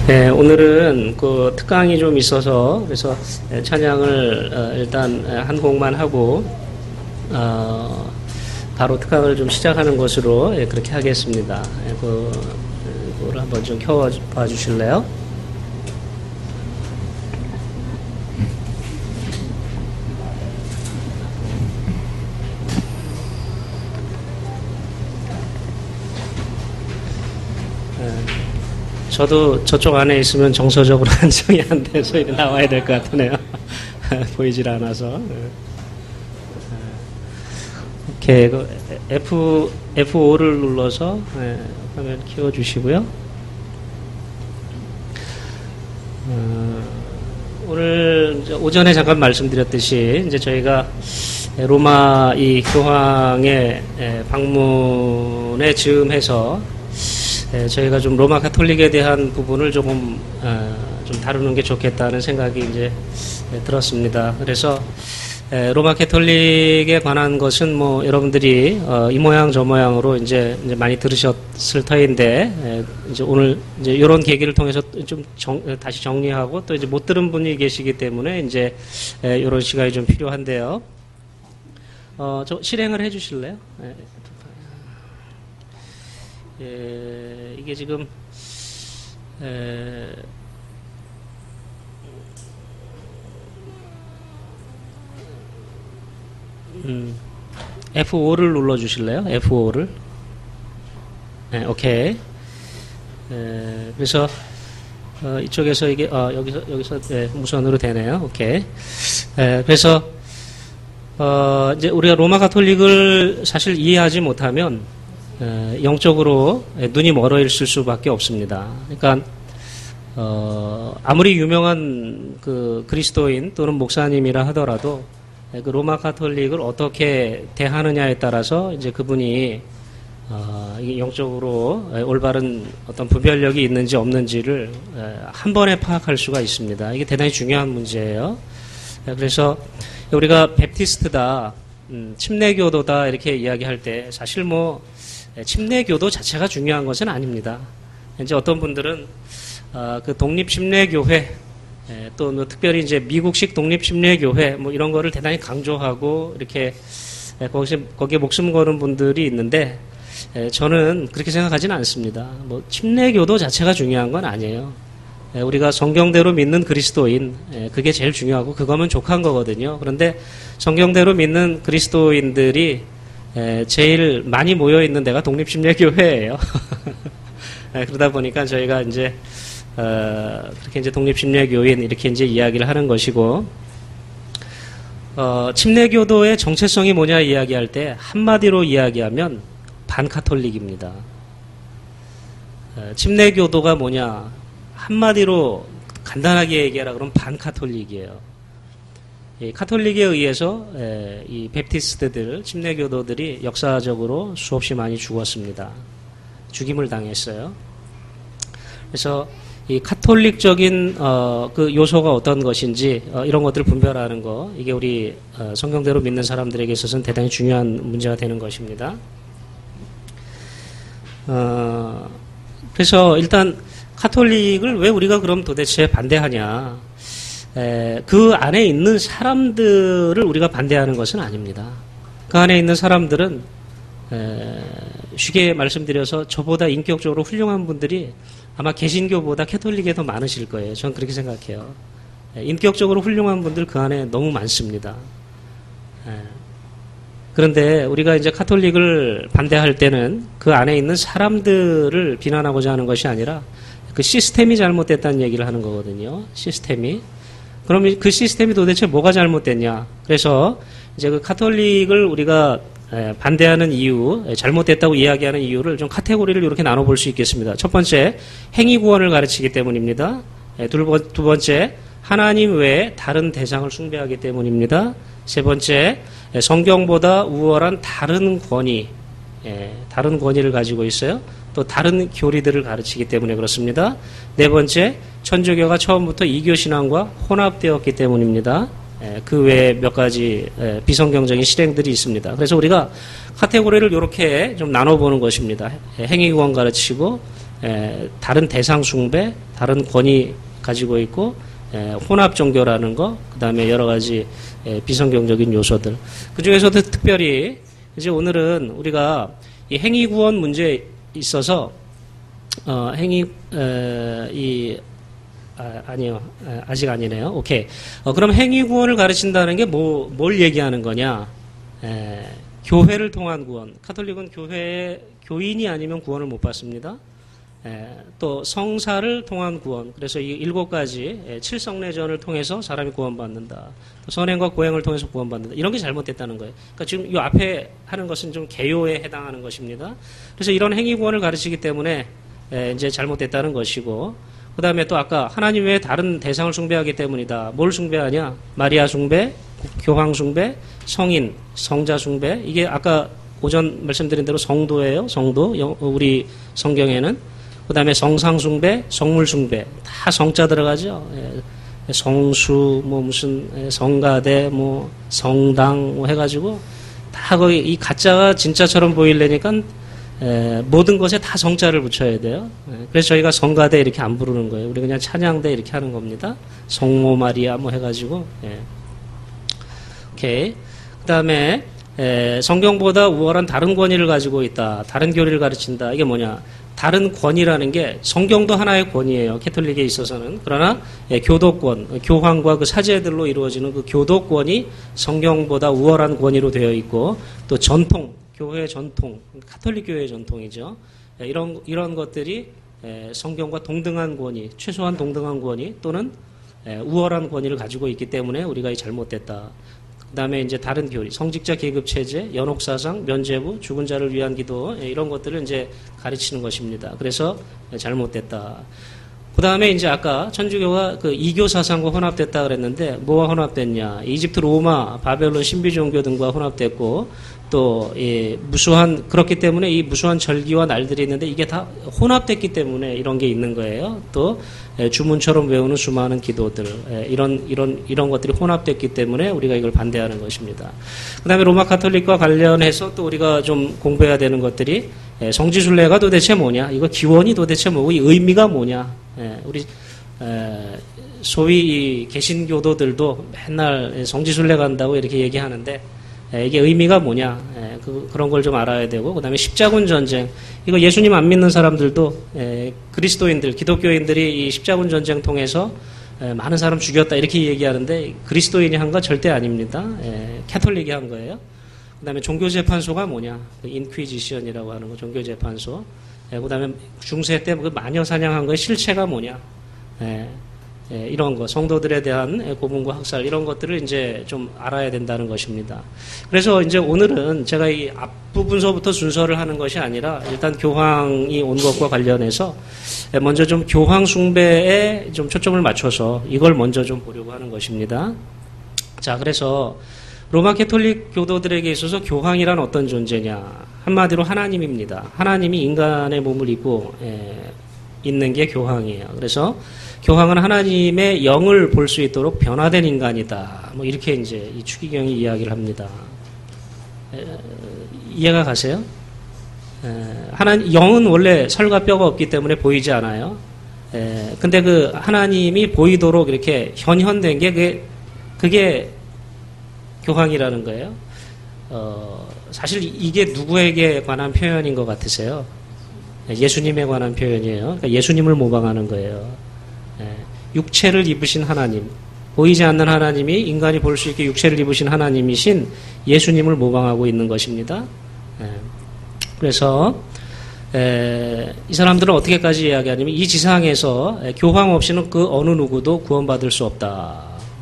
네, 오늘은 그 특강이 좀 있어서 그래서 찬양을 일단 한 곡만 하고 바로 특강을 좀 시작하는 것으로 그렇게 하겠습니다. 그거를 한번 좀 켜봐 주실래요? 저도 저쪽 안에 있으면 정서적으로 안정이 안 돼서 나와야 될 것 같으네요. 보이질 않아서. 오케이. F5를 눌러서 화면 키워주시고요. 오늘 오전에 잠깐 말씀드렸듯이 이제 저희가 로마 이 교황의 방문에 즈음해서 저희가 좀 로마 가톨릭에 대한 부분을 조금 좀 다루는 게 좋겠다는 생각이 이제 들었습니다. 그래서 로마 가톨릭에 관한 것은 뭐 여러분들이 이 모양 저 모양으로 이제 많이 들으셨을 터인데 이제 오늘 이제 이런 계기를 통해서 좀 다시 정리하고 또 이제 못 들은 분이 계시기 때문에 이제 이런 시간이 좀 필요한데요. 저 실행을 해주실래요? 이게 지금 F5를 눌러 주실래요? F5를. 네, 오케이. 그래서 이쪽에서 이게 여기서 무선으로 되네요. 오케이. 그래서 이제 우리가 로마 가톨릭을 사실 이해하지 못하면 영적으로 눈이 멀어 있을 수밖에 없습니다. 그러니까 아무리 유명한 그 그리스도인 또는 목사님이라 하더라도 그 로마 가톨릭을 어떻게 대하느냐에 따라서 이제 그분이 이게 영적으로 올바른 어떤 분별력이 있는지 없는지를 한 번에 파악할 수가 있습니다. 이게 대단히 중요한 문제예요. 그래서 우리가 베프티스트다, 침례교도다 이렇게 이야기할 때 사실 뭐 침례교도 자체가 중요한 것은 아닙니다. 이제 어떤 분들은 그 독립침례교회 또 뭐 특별히 이제 미국식 독립침례교회 뭐 이런 거를 대단히 강조하고 이렇게 거기에 목숨 거는 분들이 있는데 저는 그렇게 생각하지는 않습니다. 뭐 침례교도 자체가 중요한 건 아니에요. 우리가 성경대로 믿는 그리스도인 그게 제일 중요하고 그거면 족한 거거든요. 그런데 성경대로 믿는 그리스도인들이 제일 많이 모여 있는 데가 독립침례교회예요. 그러다 보니까 저희가 이제 그렇게 이제 독립침례교인 이렇게 이제 이야기를 하는 것이고, 침례교도의 정체성이 뭐냐 이야기할 때 한마디로 이야기하면 반카톨릭입니다. 침례교도가 뭐냐 한마디로 간단하게 얘기하라 그러면 반카톨릭이에요. 이 카톨릭에 의해서 이 베프티스트들, 침례교도들이 역사적으로 수없이 많이 죽었습니다. 죽임을 당했어요. 그래서 이 카톨릭적인 그 요소가 어떤 것인지 이런 것들을 분별하는 거, 이게 우리 성경대로 믿는 사람들에게 있어서는 대단히 중요한 문제가 되는 것입니다. 그래서 일단 카톨릭을 왜 우리가 그럼 도대체 반대하냐? 그 안에 있는 사람들을 우리가 반대하는 것은 아닙니다. 그 안에 있는 사람들은 쉽게 말씀드려서 저보다 인격적으로 훌륭한 분들이 아마 개신교보다 캐톨릭에 더 많으실 거예요. 저는 그렇게 생각해요. 인격적으로 훌륭한 분들 그 안에 너무 많습니다. 그런데 우리가 이제 카톨릭을 반대할 때는 그 안에 있는 사람들을 비난하고자 하는 것이 아니라 그 시스템이 잘못됐다는 얘기를 하는 거거든요. 시스템이. 그럼 그 시스템이 도대체 뭐가 잘못됐냐? 그래서 이제 그 카톨릭을 우리가 반대하는 이유, 잘못됐다고 이야기하는 이유를 좀 카테고리를 이렇게 나눠볼 수 있겠습니다. 첫 번째, 행위구원을 가르치기 때문입니다. 두 번째, 하나님 외에 다른 대상을 숭배하기 때문입니다. 세 번째, 성경보다 우월한 다른 권위를 가지고 있어요. 또 다른 교리들을 가르치기 때문에 그렇습니다. 네 번째, 천주교가 처음부터 이교신앙과 혼합되었기 때문입니다. 그 외에 몇 가지 비성경적인 실행들이 있습니다. 그래서 우리가 카테고리를 이렇게 좀 나눠보는 것입니다. 행위구원 가르치고 다른 대상 숭배, 다른 권위 가지고 있고 혼합 종교라는 거, 그 다음에 여러 가지 비성경적인 요소들. 그 중에서도 특별히 이제 오늘은 우리가 이 행위 구원 문제에 있어서 아니요. 아직 아니네요. 오케이. 그럼 행위 구원을 가르친다는 게 뭘 얘기하는 거냐? 교회를 통한 구원. 카톨릭은 교인이 아니면 구원을 못 받습니다. 또 성사를 통한 구원. 그래서 이 7가지 7성례전을 통해서 사람이 구원받는다. 또 선행과 고행을 통해서 구원받는다. 이런 게 잘못됐다는 거예요. 그러니까 지금 이 앞에 하는 것은 좀 개요에 해당하는 것입니다. 그래서 이런 행위 구원을 가르치기 때문에 이제 잘못됐다는 것이고, 그 다음에 또 아까 하나님 외에 다른 대상을 숭배하기 때문이다. 뭘 숭배하냐? 마리아 숭배, 교황 숭배, 성인, 성자 숭배. 이게 아까 오전 말씀드린 대로 성도예요. 성도. 우리 성경에는. 그 다음에 성상 숭배, 성물 숭배. 다 성자 들어가죠. 성수, 무슨 성가대, 성당 해가지고 다 거기 이 가짜가 진짜처럼 보이려니까 모든 것에 다 성자를 붙여야 돼요. 그래서 저희가 성가대 이렇게 안 부르는 거예요. 우리 그냥 찬양대 이렇게 하는 겁니다. 성모 마리아 해가지고. 오케이. 그 다음에 성경보다 우월한 다른 권위를 가지고 있다. 다른 교리를 가르친다. 이게 뭐냐? 다른 권위라는 게 성경도 하나의 권위예요. 캐톨릭에 있어서는. 그러나 교도권, 교황과 그 사제들로 이루어지는 그 교도권이 성경보다 우월한 권위로 되어 있고, 또 전통, 교회의 전통, 카톨릭 교회의 전통이죠. 이런 것들이 성경과 동등한 권위, 최소한 동등한 권위 또는 우월한 권위를 가지고 있기 때문에 우리가 잘못됐다. 그 다음에 이제 다른 교리, 성직자 계급 체제, 연옥사상, 면죄부, 죽은 자를 위한 기도, 이런 것들을 이제 가르치는 것입니다. 그래서 잘못됐다. 그 다음에 이제 아까 천주교가 그 이교 사상과 혼합됐다 그랬는데, 뭐와 혼합됐냐? 이집트 로마, 바벨론 신비 종교 등과 혼합됐고, 또 무수한, 그렇기 때문에 이 무수한 절기와 날들이 있는데 이게 다 혼합됐기 때문에 이런 게 있는 거예요. 또 주문처럼 외우는 수많은 기도들, 이런 것들이 혼합됐기 때문에 우리가 이걸 반대하는 것입니다. 그 다음에 로마 카톨릭과 관련해서 또 우리가 좀 공부해야 되는 것들이 성지순례가 도대체 뭐냐? 이거 기원이 도대체 뭐고 이 의미가 뭐냐? 우리 소위 이 개신교도들도 맨날 성지순례 간다고 이렇게 얘기하는데 이게 의미가 뭐냐? 그런 걸 좀 알아야 되고, 그 다음에 십자군 전쟁. 이거 예수님 안 믿는 사람들도, 그리스도인들, 기독교인들이 이 십자군 전쟁 통해서 많은 사람 죽였다 이렇게 얘기하는데, 그리스도인이 한 거 절대 아닙니다. 캐톨릭이 한 거예요. 그 다음에 종교재판소가 뭐냐? 인퀴지션이라고 하는 거, 종교재판소. 그 다음에 중세 때 그 마녀 사냥한 거의 실체가 뭐냐? 이런 거, 성도들에 대한 고문과 학살, 이런 것들을 이제 좀 알아야 된다는 것입니다. 그래서 이제 오늘은 제가 이 앞부분서부터 순서를 하는 것이 아니라 일단 교황이 온 것과 관련해서 먼저 좀 교황 숭배에 좀 초점을 맞춰서 이걸 먼저 좀 보려고 하는 것입니다. 자, 그래서 로마 캐톨릭 교도들에게 있어서 교황이란 어떤 존재냐? 한마디로 하나님입니다. 하나님이 인간의 몸을 입고 있는 게 교황이에요. 그래서 교황은 하나님의 영을 볼 수 있도록 변화된 인간이다. 이렇게 이제 이 추기경이 이야기를 합니다. 이해가 가세요? 영은 원래 살과 뼈가 없기 때문에 보이지 않아요. 근데 그 하나님이 보이도록 이렇게 현현된 게 그게 교황이라는 거예요. 사실 이게 누구에게 관한 표현인 것 같으세요? 예수님에 관한 표현이에요. 그러니까 예수님을 모방하는 거예요. 육체를 입으신 하나님, 보이지 않는 하나님이 인간이 볼 수 있게 육체를 입으신 하나님이신 예수님을 모방하고 있는 것입니다. 그래서 이 사람들은 어떻게까지 이야기하냐면 이 지상에서 교황 없이는 그 어느 누구도 구원받을 수 없다.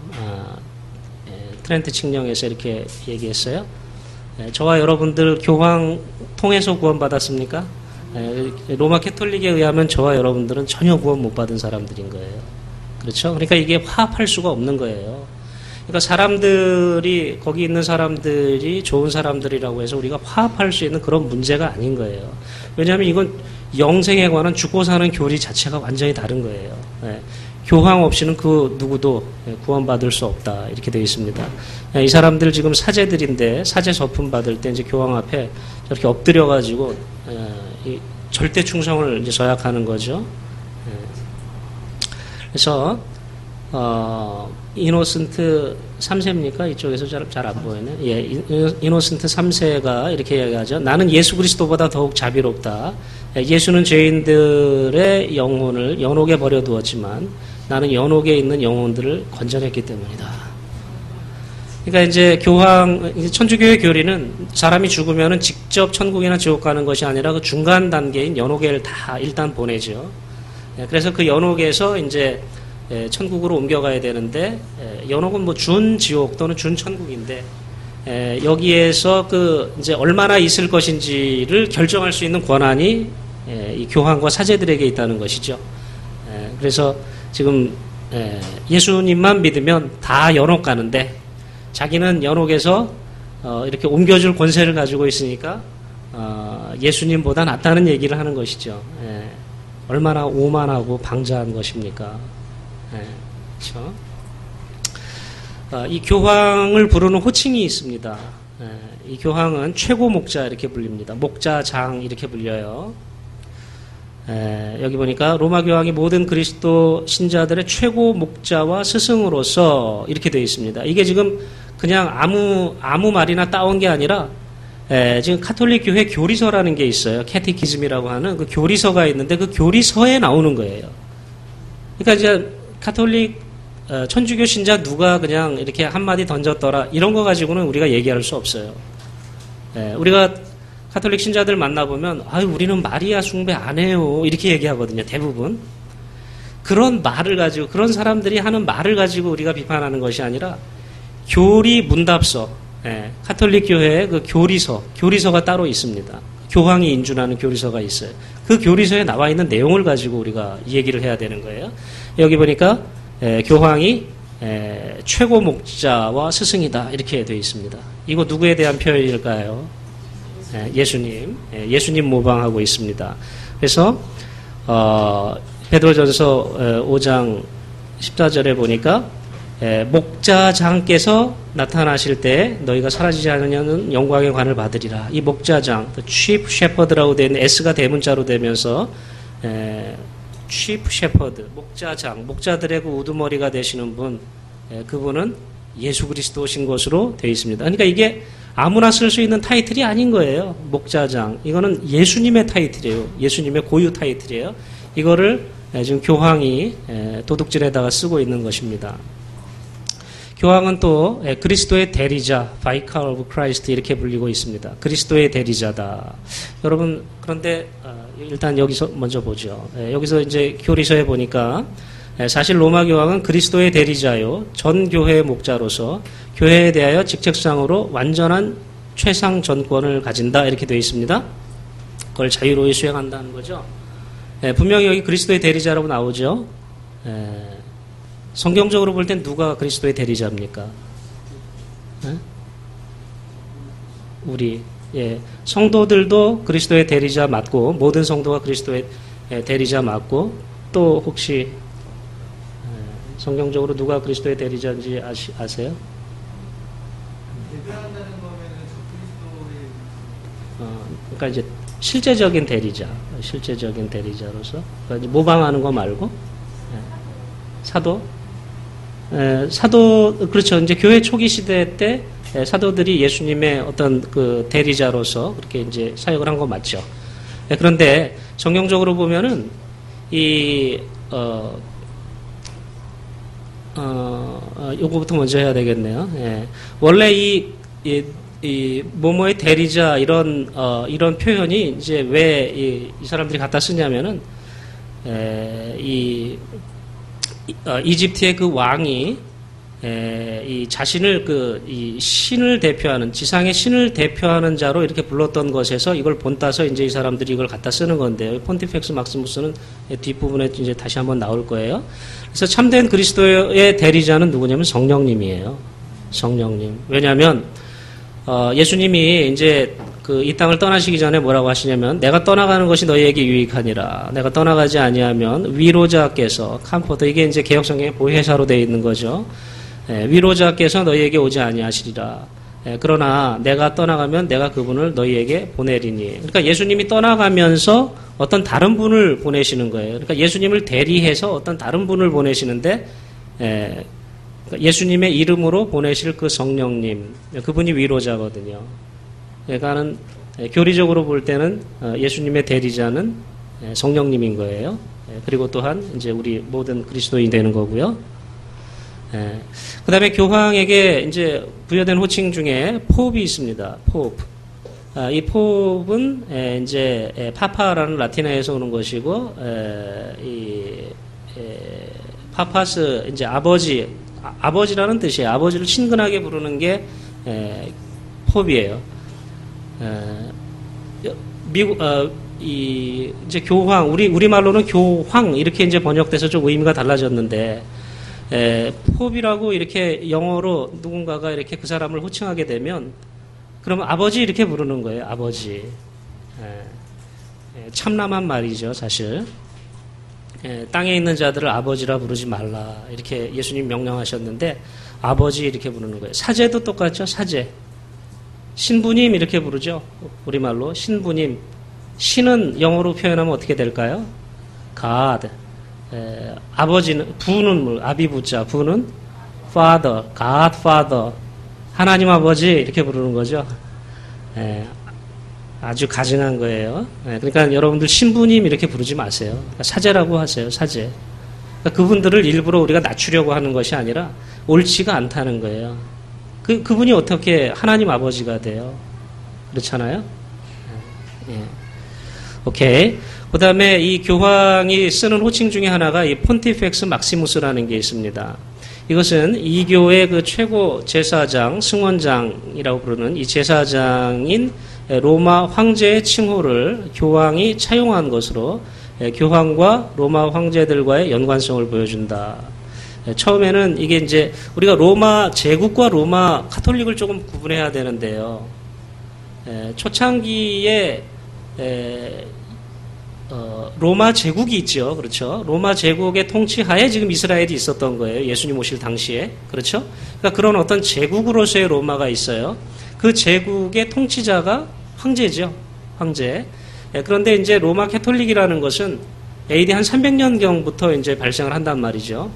트렌트 칙령에서 이렇게 얘기했어요. 저와 여러분들 교황 통해서 구원받았습니까? 로마 캐톨릭에 의하면 저와 여러분들은 전혀 구원 못 받은 사람들인 거예요. 그렇죠? 그러니까 이게 화합할 수가 없는 거예요. 그러니까 사람들이, 거기 있는 사람들이 좋은 사람들이라고 해서 우리가 화합할 수 있는 그런 문제가 아닌 거예요. 왜냐하면 이건 영생에 관한 죽고 사는 교리 자체가 완전히 다른 거예요. 교황 없이는 그 누구도 구원받을 수 없다. 이렇게 되어 있습니다. 이 사람들 지금 사제들인데 사제 서품 받을 때 이제 교황 앞에 저렇게 엎드려가지고 절대 충성을 이제 서약하는 거죠. 그래서 이노센트 3세입니까? 이쪽에서 잘 안 보이네. 예, 이노센트 3세가 이렇게 이야기하죠. 나는 예수 그리스도보다 더욱 자비롭다. 예수는 죄인들의 영혼을 연옥에 버려두었지만 나는 연옥에 있는 영혼들을 건져냈기 때문이다. 그러니까 이제 천주교의 교리는 사람이 죽으면은 직접 천국이나 지옥 가는 것이 아니라 그 중간 단계인 연옥에를 다 일단 보내죠. 그래서 그 연옥에서 이제 천국으로 옮겨가야 되는데, 연옥은 뭐 준지옥 또는 준천국인데, 여기에서 이제 얼마나 있을 것인지를 결정할 수 있는 권한이 이 교황과 사제들에게 있다는 것이죠. 그래서 지금 예수님만 믿으면 다 연옥 가는데, 자기는 연옥에서 이렇게 옮겨줄 권세를 가지고 있으니까 예수님보다 낫다는 얘기를 하는 것이죠. 얼마나 오만하고 방자한 것입니까? 그렇죠? 이 교황을 부르는 호칭이 있습니다. 이 교황은 최고 목자 이렇게 불립니다. 목자장 이렇게 불려요. 여기 보니까 로마 교황이 모든 그리스도 신자들의 최고 목자와 스승으로서 이렇게 되어 있습니다. 이게 지금 그냥 아무 말이나 따온 게 아니라 지금 카톨릭 교회 교리서라는 게 있어요. 캐티키즘이라고 하는 그 교리서가 있는데 그 교리서에 나오는 거예요. 그러니까 이제 카톨릭 천주교 신자 누가 그냥 이렇게 한마디 던졌더라 이런 거 가지고는 우리가 얘기할 수 없어요. 우리가 카톨릭 신자들 만나보면 아유 우리는 마리아 숭배 안 해요 이렇게 얘기하거든요. 대부분 그런 말을 가지고 그런 사람들이 하는 말을 가지고 우리가 비판하는 것이 아니라 교리 문답서 카톨릭 교회의 그 교리서가 따로 있습니다. 교황이 인준하는 교리서가 있어요. 그 교리서에 나와 있는 내용을 가지고 우리가 얘기를 해야 되는 거예요. 여기 보니까 교황이 최고 목자와 스승이다 이렇게 되어 있습니다. 이거 누구에 대한 표현일까요? 예수님. 예수님 모방하고 있습니다. 그래서 베드로전서 5장 14절에 보니까 목자장께서 나타나실 때 너희가 사라지지 않으려는 영광의 관을 받으리라. 이 목자장, chief shepherd라고 되어 있는 S가 대문자로 되면서 chief shepherd, 목자장, 목자들의 그 우두머리가 되시는 분, 그분은 예수 그리스도신 것으로 되어 있습니다. 그러니까 이게 아무나 쓸 수 있는 타이틀이 아닌 거예요. 목자장. 이거는 예수님의 타이틀이에요. 예수님의 고유 타이틀이에요. 이거를 지금 교황이 도둑질에다가 쓰고 있는 것입니다. 교황은 또 그리스도의 대리자, Vicar of Christ 이렇게 불리고 있습니다. 그리스도의 대리자다. 여러분 그런데 일단 여기서 먼저 보죠. 여기서 이제 교리서에 보니까 사실 로마 교황은 그리스도의 대리자요 전 교회의 목자로서 교회에 대하여 직책상으로 완전한 최상 전권을 가진다 이렇게 되어 있습니다. 그걸 자유로이 수행한다는 거죠. 분명히 여기 그리스도의 대리자라고 나오죠. 성경적으로 볼 땐 누가 그리스도의 대리자입니까? 우리 성도들도 그리스도의 대리자 맞고 모든 성도가 그리스도의 대리자 맞고 또 혹시 성경적으로 누가 그리스도의 대리자인지 아세요? 대변한다는 거면은 저 그리스도의 그러니까 이제 실제적인 대리자로서 그러니까 이제 모방하는 거 말고 사도 그렇죠. 이제 교회 초기 시대 때 사도들이 예수님의 어떤 그 대리자로서 그렇게 이제 사역을 한 거 맞죠. 그런데 성경적으로 보면은 요거부터 먼저 해야 되겠네요. 원래 이 뭐뭐의 대리자 이런 표현이 이제 왜 이 사람들이 갖다 쓰냐면은 이집트의 그 왕이 이 자신을 이 신을 대표하는 지상의 신을 대표하는 자로 이렇게 불렀던 것에서 이걸 본따서 이제 이 사람들이 이걸 갖다 쓰는 건데요. 폰티펙스 막시무스는 뒷부분에 이제 다시 한번 나올 거예요. 그래서 참된 그리스도의 대리자는 누구냐면 성령님이에요. 성령님. 왜냐하면 예수님이 이제 이 땅을 떠나시기 전에 뭐라고 하시냐면 내가 떠나가는 것이 너희에게 유익하니라. 내가 떠나가지 아니하면 위로자께서 컴포터 이게 이제 개혁성경의 보혜사로 되어 있는 거죠. 위로자께서 너희에게 오지 아니하시리라. 그러나 내가 떠나가면 내가 그분을 너희에게 보내리니. 그러니까 예수님이 떠나가면서 어떤 다른 분을 보내시는 거예요. 그러니까 예수님을 대리해서 어떤 다른 분을 보내시는데 예수님의 이름으로 보내실 그 성령님, 그분이 위로자거든요. 그러니까는 교리적으로 볼 때는 예수님의 대리자는 성령님인 거예요. 그리고 또한 이제 우리 모든 그리스도인이 되는 거고요. 그 다음에 교황에게 이제 부여된 호칭 중에 포업이 있습니다. 포업. 이 포업은 이제 파파라는 라틴어에서 오는 것이고, 파파스, 이제 아버지라는 뜻이에요. 아버지를 친근하게 부르는 게 포업이에요. 미국, 이제 교황, 우리말로는 교황, 이렇게 이제 번역돼서 좀 의미가 달라졌는데, 포업이라고 이렇게 영어로 누군가가 이렇게 그 사람을 호칭하게 되면 그러면 아버지 이렇게 부르는 거예요. 아버지. 참남한 말이죠, 사실. 땅에 있는 자들을 아버지라 부르지 말라. 이렇게 예수님 명령하셨는데 아버지 이렇게 부르는 거예요. 사제도 똑같죠, 사제. 신부님 이렇게 부르죠. 우리말로 신부님. 신은 영어로 표현하면 어떻게 될까요? God. 아버지는, 부는 뭐, 아비부자, 부는 father, God father, 하나님 아버지 이렇게 부르는 거죠. 아주 가증한 거예요. 그러니까 여러분들 신부님 이렇게 부르지 마세요. 그러니까 사제라고 하세요. 사제. 그러니까 그분들을 일부러 우리가 낮추려고 하는 것이 아니라 옳지가 않다는 거예요. 그분이 어떻게 하나님 아버지가 돼요? 그렇잖아요. 오케이. 그 다음에 이 교황이 쓰는 호칭 중에 하나가 이 폰티펙스 막시무스라는 게 있습니다. 이것은 이교의 그 최고 제사장, 승원장이라고 부르는 이 제사장인 로마 황제의 칭호를 교황이 차용한 것으로 교황과 로마 황제들과의 연관성을 보여준다. 처음에는 이게 이제 우리가 로마 제국과 로마 카톨릭을 조금 구분해야 되는데요. 초창기에 로마 제국이 있죠. 그렇죠. 로마 제국의 통치하에 지금 이스라엘이 있었던 거예요. 예수님 오실 당시에. 그렇죠. 그러니까 그런 어떤 제국으로서의 로마가 있어요. 그 제국의 통치자가 황제죠. 황제. 그런데 이제 로마 캐톨릭이라는 것은 AD 한 300년경부터 이제 발생을 한단 말이죠.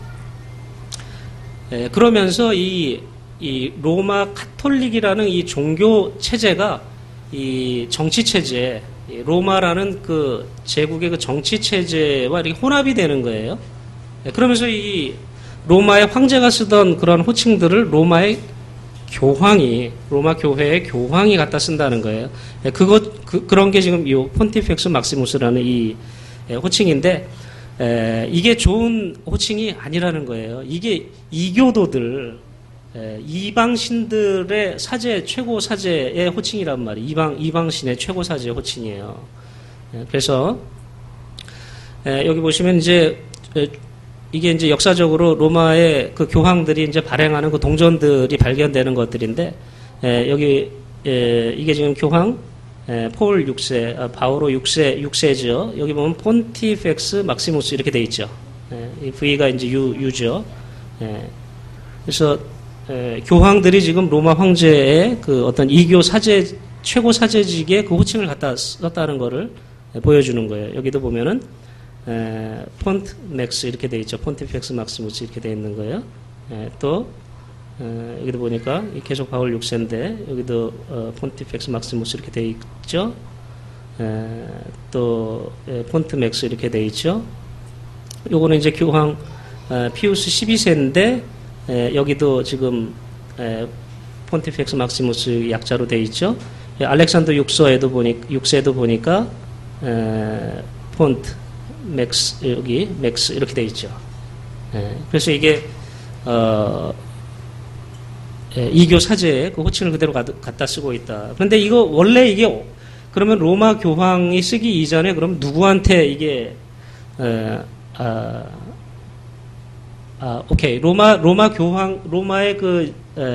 그러면서 이 로마 카톨릭이라는 이 종교 체제가 이 정치 체제, 로마라는 그 제국의 그 정치 체제와 이렇게 혼합이 되는 거예요. 그러면서 이 로마의 황제가 쓰던 그런 호칭들을 로마의 교황이, 로마 교회의 교황이 갖다 쓴다는 거예요. 그런 게 지금 이 폰티펙스 막시무스라는 이 호칭인데, 이게 좋은 호칭이 아니라는 거예요. 이게 이교도들, 이방신들의 사제, 최고 사제의 호칭이란 말이에요. 이방신의 최고 사제의 호칭이에요. 그래서, 여기 보시면 이제, 이게 이제 역사적으로 로마의 그 교황들이 이제 발행하는 그 동전들이 발견되는 것들인데, 여기, 이게 지금 교황, 폴 6세, 바오로 6세죠. 여기 보면 폰티펙스 막시무스 이렇게 돼 있죠. 이 V가 이제 U죠. 그래서, 교황들이 지금 로마 황제의 그 어떤 이교 사제, 최고 사제직의 그 호칭을 갖다 썼다는 거를 보여주는 거예요. 여기도 보면은, 폰트 맥스 이렇게 돼 있죠. 폰티펙스 막시무스 이렇게 돼 있는 거예요. 또 여기도 보니까 계속 바울 6세인데 여기도 폰티펙스 막시무스 이렇게 돼 있죠. 또 폰트 맥스 이렇게 돼 있죠. 요거는 이제 교황 피우스 12세인데 여기도 지금 폰티펙스 막시무스 약자로 돼 있죠. 알렉산더 6세도 보니까 폰트 맥스, 여기, 맥스, 이렇게 돼 있죠. 그래서 이게, 이교 사제의 그 호칭을 그대로 갖다 쓰고 있다. 그런데 이거, 원래 이게, 그러면 로마 교황이 쓰기 이전에 그럼 누구한테 이게, 오케이. 로마 교황, 로마의 그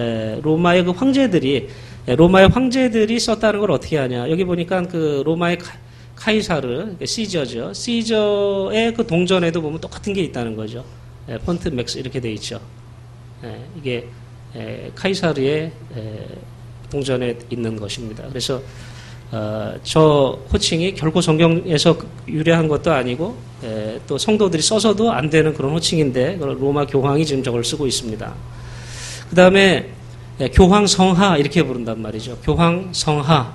황제들이, 로마의 황제들이 썼다는 걸 어떻게 하냐. 여기 보니까 그 로마의 카이사르, 시저죠. 시저의 그 동전에도 보면 똑같은 게 있다는 거죠. 폰트 맥스 이렇게 돼 있죠. 이게 카이사르의 동전에 있는 것입니다. 그래서 저 호칭이 결코 성경에서 유래한 것도 아니고 또 성도들이 써서도 안 되는 그런 호칭인데 로마 교황이 지금 저걸 쓰고 있습니다. 그 다음에 교황성하 이렇게 부른단 말이죠. 교황성하.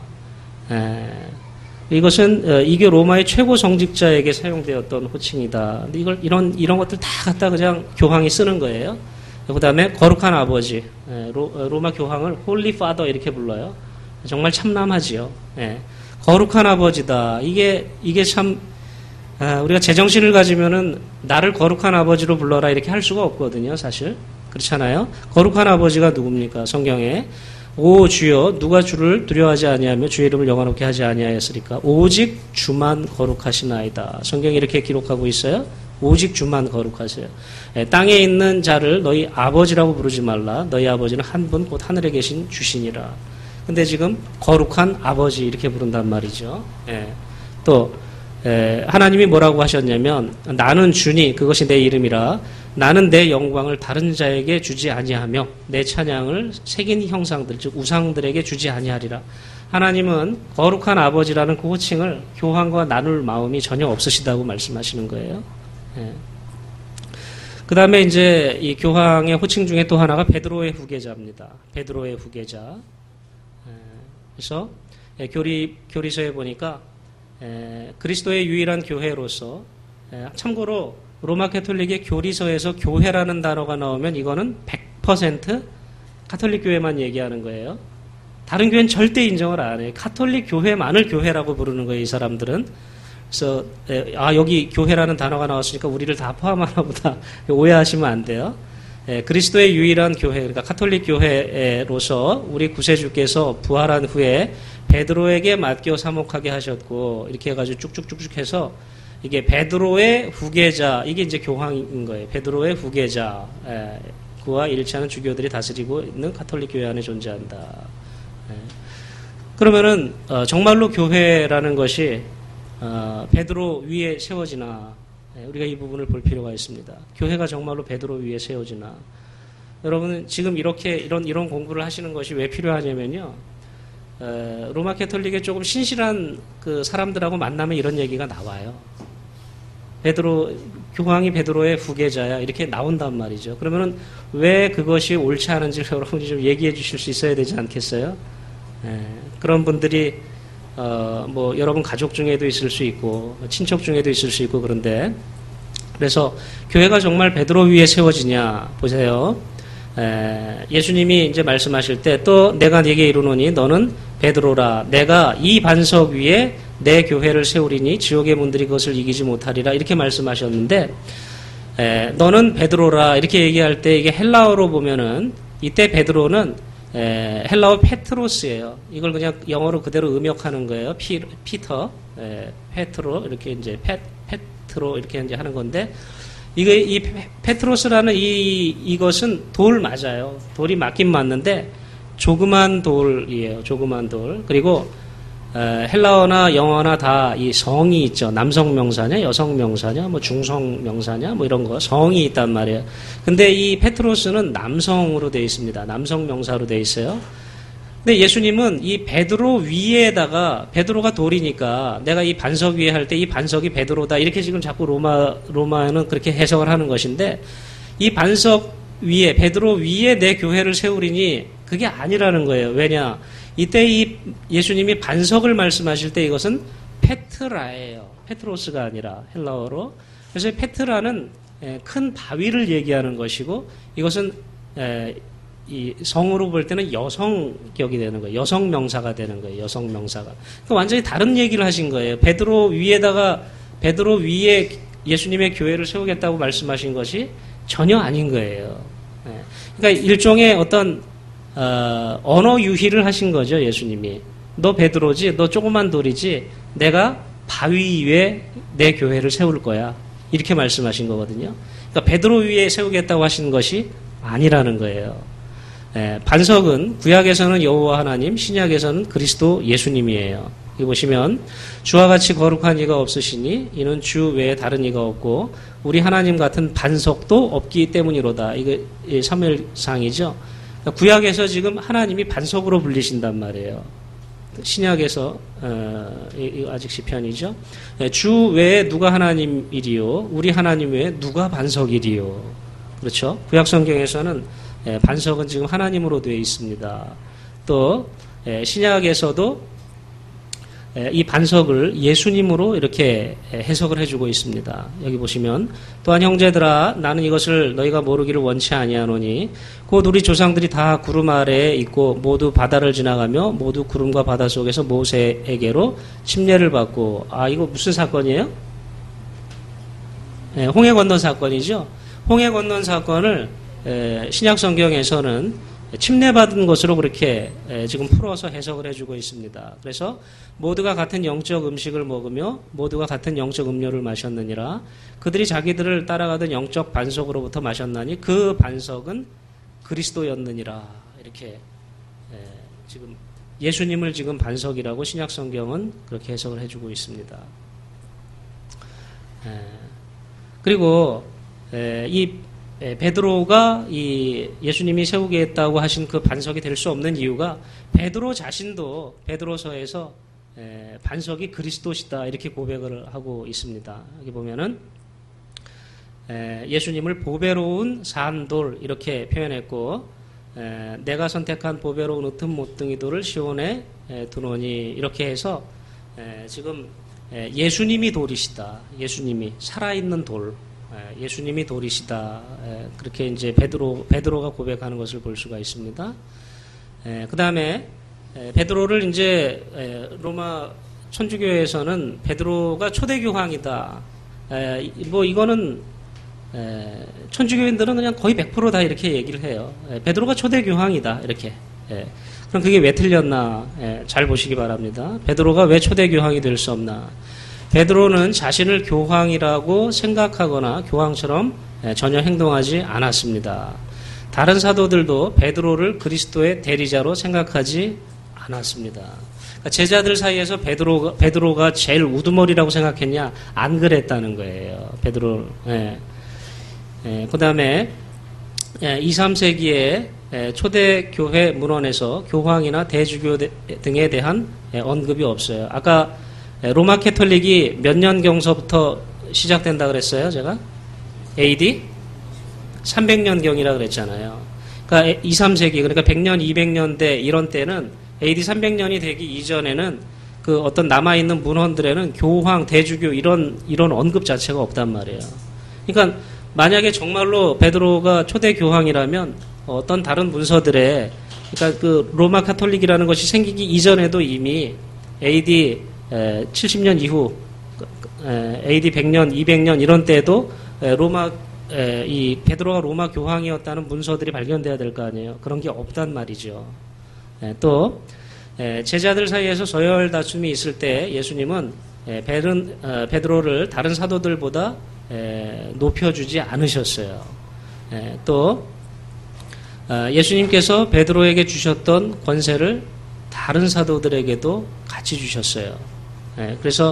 이것은 이게 로마의 최고 정직자에게 사용되었던 호칭이다. 근데 이런 것들 다 갖다 그냥 교황이 쓰는 거예요. 그 다음에 거룩한 아버지. 로마 교황을 홀리 파더 이렇게 불러요. 정말 참남하지요. 거룩한 아버지다. 이게 참 우리가 제정신을 가지면은 나를 거룩한 아버지로 불러라 이렇게 할 수가 없거든요. 사실 그렇잖아요. 거룩한 아버지가 누굽니까? 성경에 오 주여 누가 주를 두려워하지 아니하며 주의 이름을 영화롭게 하지 아니하였으리까 오직 주만 거룩하시나이다. 성경이 이렇게 기록하고 있어요. 오직 주만 거룩하세요. 땅에 있는 자를 너희 아버지라고 부르지 말라. 너희 아버지는 한 분 곧 하늘에 계신 주시니라. 근데 지금 거룩한 아버지 이렇게 부른단 말이죠. 또 하나님이 뭐라고 하셨냐면 나는 주니 그것이 내 이름이라 나는 내 영광을 다른 자에게 주지 아니하며 내 찬양을 새긴 형상들 즉 우상들에게 주지 아니하리라. 하나님은 거룩한 아버지라는 그 호칭을 교황과 나눌 마음이 전혀 없으시다고 말씀하시는 거예요. 그 다음에 이제 이 교황의 호칭 중에 또 하나가 베드로의 후계자입니다. 베드로의 후계자. 그래서 교리서에 보니까 그리스도의 유일한 교회로서 참고로 로마 가톨릭의 교리서에서 교회라는 단어가 나오면 이거는 100% 가톨릭 교회만 얘기하는 거예요. 다른 교회는 절대 인정을 안 해요. 가톨릭 교회만을 교회라고 부르는 거예요. 이 사람들은. 그래서 여기 교회라는 단어가 나왔으니까 우리를 다 포함하나 보다 오해하시면 안 돼요. 그리스도의 유일한 교회, 그러니까 가톨릭 교회로서 우리 구세주께서 부활한 후에 베드로에게 맡겨 사목하게 하셨고 이렇게 해가지고 쭉쭉쭉쭉 해서 이게 베드로의 후계자, 이게 이제 교황인 거예요. 베드로의 후계자, 그와 일치하는 주교들이 다스리고 있는 가톨릭 교회 안에 존재한다. 그러면은 정말로 교회라는 것이 베드로 위에 세워지나? 우리가 이 부분을 볼 필요가 있습니다. 교회가 정말로 베드로 위에 세워지나? 여러분 지금 이런 공부를 하시는 것이 왜 필요하냐면요. 로마 가톨릭에 조금 신실한 그 사람들하고 만나면 이런 얘기가 나와요. 교황이 베드로의 후계자야 이렇게 나온단 말이죠. 그러면은 왜 그것이 옳지 않은지 여러분이 좀 얘기해 주실 수 있어야 되지 않겠어요? 그런 분들이 뭐 여러분 가족 중에도 있을 수 있고 친척 중에도 있을 수 있고 그런데 그래서 교회가 정말 베드로 위에 세워지냐 보세요. 예수님이 이제 말씀하실 때 또 내가 네게 이르노니 너는 베드로라 내가 이 반석 위에 내 교회를 세우리니 지옥의 문들이 그것을 이기지 못하리라 이렇게 말씀하셨는데 너는 베드로라 이렇게 얘기할 때 이게 헬라어로 보면은 이때 베드로는 헬라어 페트로스예요. 이걸 그냥 영어로 그대로 음역하는 거예요. 피터, 페트로 이렇게 이제 페트로 이렇게 이제 하는 건데 이 페트로스라는 이것은 돌 맞아요. 돌이 맞긴 맞는데 조그만 돌이에요. 조그만 돌. 그리고 헬라어나 영어나 다 이 성이 있죠. 남성 명사냐, 여성 명사냐, 뭐 중성 명사냐, 뭐 이런 거 성이 있단 말이에요. 근데 이 페트로스는 남성으로 되어 있습니다. 남성 명사로 되어 있어요. 근데 예수님은 이 베드로 위에다가 베드로가 돌이니까 내가 이 반석 위에 할 때 이 반석이 베드로다 이렇게 지금 자꾸 로마는 그렇게 해석을 하는 것인데 이 반석 위에 베드로 위에 내 교회를 세우리니 그게 아니라는 거예요. 왜냐? 이때 이 예수님이 반석을 말씀하실 때 이것은 페트라예요. 페트로스가 아니라 헬라어로. 그래서 페트라는 큰 바위를 얘기하는 것이고 이것은 이 성으로 볼 때는 여성격이 되는 거예요. 여성 명사가 되는 거예요. 여성 명사가. 그러니까 완전히 다른 얘기를 하신 거예요. 베드로 위에 예수님의 교회를 세우겠다고 말씀하신 것이 전혀 아닌 거예요. 그러니까 일종의 어떤 언어 유희를 하신 거죠, 예수님이. 너 베드로지, 너 조그만 돌이지, 내가 바위 위에 내 교회를 세울 거야. 이렇게 말씀하신 거거든요. 그러니까 베드로 위에 세우겠다고 하신 것이 아니라는 거예요. 반석은 구약에서는 여호와 하나님, 신약에서는 그리스도 예수님이에요. 여기 보시면 주와 같이 거룩한 이가 없으시니 이는 주 외에 다른 이가 없고 우리 하나님 같은 반석도 없기 때문이로다. 이거 사무엘상이죠. 구약에서 지금 하나님이 반석으로 불리신단 말이에요. 신약에서 아직 시편이죠. 주 외에 누가 하나님이리요? 우리 하나님 외에 누가 반석이리요? 그렇죠. 구약 성경에서는 반석은 지금 하나님으로 되어 있습니다. 또 신약에서도 이 반석을 예수님으로 이렇게 해석을 해주고 있습니다. 여기 보시면 또한 형제들아 나는 이것을 너희가 모르기를 원치 아니하노니 곧 우리 조상들이 다 구름 아래에 있고 모두 바다를 지나가며 모두 구름과 바다 속에서 모세에게로 침례를 받고 이거 무슨 사건이에요? 홍해 건넌 사건이죠. 홍해 건넌 사건을 신약 성경에서는 침례받은 것으로 그렇게 지금 풀어서 해석을 해주고 있습니다. 그래서 모두가 같은 영적 음식을 먹으며 모두가 같은 영적 음료를 마셨느니라. 그들이 자기들을 따라가던 영적 반석으로부터 마셨나니 그 반석은 그리스도였느니라. 이렇게 지금 예수님을 지금 반석이라고 신약 성경은 그렇게 해석을 해주고 있습니다. 그리고 이 베드로가 이 예수님이 세우겠다고 하신 그 반석이 될 수 없는 이유가 베드로 자신도 베드로서에서 반석이 그리스도시다 이렇게 고백을 하고 있습니다. 여기 보면은 예수님을 보배로운 산돌 이렇게 표현했고 내가 선택한 보배로운 으뜸 못등이 돌을 시온에 두노니 이렇게 해서 지금 예수님이 돌이시다. 예수님이 살아있는 돌. 예수님이 돌이시다. 그렇게 이제 베드로가 고백하는 것을 볼 수가 있습니다. 그 다음에 베드로를 이제 로마 천주교에서는 베드로가 초대교황이다. 뭐 이거는 천주교인들은 그냥 거의 100% 다 이렇게 얘기를 해요. 베드로가 초대교황이다. 이렇게. 그럼 그게 왜 틀렸나? 잘 보시기 바랍니다. 베드로가 왜 초대교황이 될 수 없나? 베드로는 자신을 교황이라고 생각하거나 교황처럼 전혀 행동하지 않았습니다. 다른 사도들도 베드로를 그리스도의 대리자로 생각하지 않았습니다. 그러니까 제자들 사이에서 베드로가 제일 우두머리라고 생각했냐? 안 그랬다는 거예요. 베드로. 그 다음에 2, 3세기에 초대교회 문헌에서 교황이나 대주교 등에 대한 언급이 없어요. 아까 로마 캐톨릭이 몇 년경서부터 시작된다 그랬어요, 제가? AD 300년경이라 그랬잖아요. 그러니까 2, 3세기, 그러니까 100년, 200년대 이런 때는 AD 300년이 되기 이전에는 그 어떤 남아있는 문헌들에는 교황, 대주교 이런 언급 자체가 없단 말이에요. 그러니까 만약에 정말로 베드로가 초대 교황이라면 어떤 다른 문서들에 그러니까 그 로마 카톨릭이라는 것이 생기기 이전에도 이미 AD 70년 이후 AD 100년, 200년 이런 때에도 이 베드로가 로마 교황이었다는 문서들이 발견돼야 될 거 아니에요. 그런 게 없단 말이죠. 또 제자들 사이에서 서열 다툼이 있을 때 예수님은 베드로를 다른 사도들보다 높여주지 않으셨어요. 또 예수님께서 베드로에게 주셨던 권세를 다른 사도들에게도 같이 주셨어요. 그래서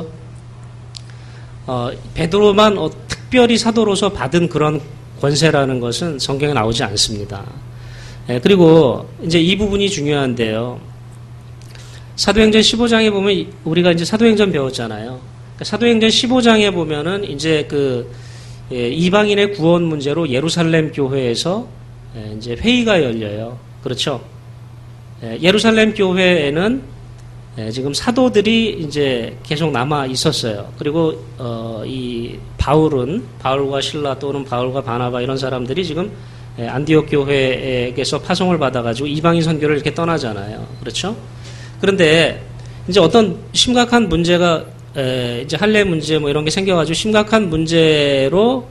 베드로만 특별히 사도로서 받은 그런 권세라는 것은 성경에 나오지 않습니다. 그리고 이제 이 부분이 중요한데요. 사도행전 15장에 보면 우리가 이제 사도행전 배웠잖아요. 사도행전 15장에 보면은 이제 이방인의 구원 문제로 예루살렘 교회에서 이제 회의가 열려요. 그렇죠? 예루살렘 교회에는 지금 사도들이 이제 계속 남아 있었어요. 그리고 이 바울과 실라 또는 바울과 바나바 이런 사람들이 지금 안디옥 교회에게서 파송을 받아가지고 이방인 선교를 이렇게 떠나잖아요. 그렇죠? 그런데 이제 어떤 심각한 문제가 이제 할례 문제 뭐 이런 게 생겨가지고 심각한 문제로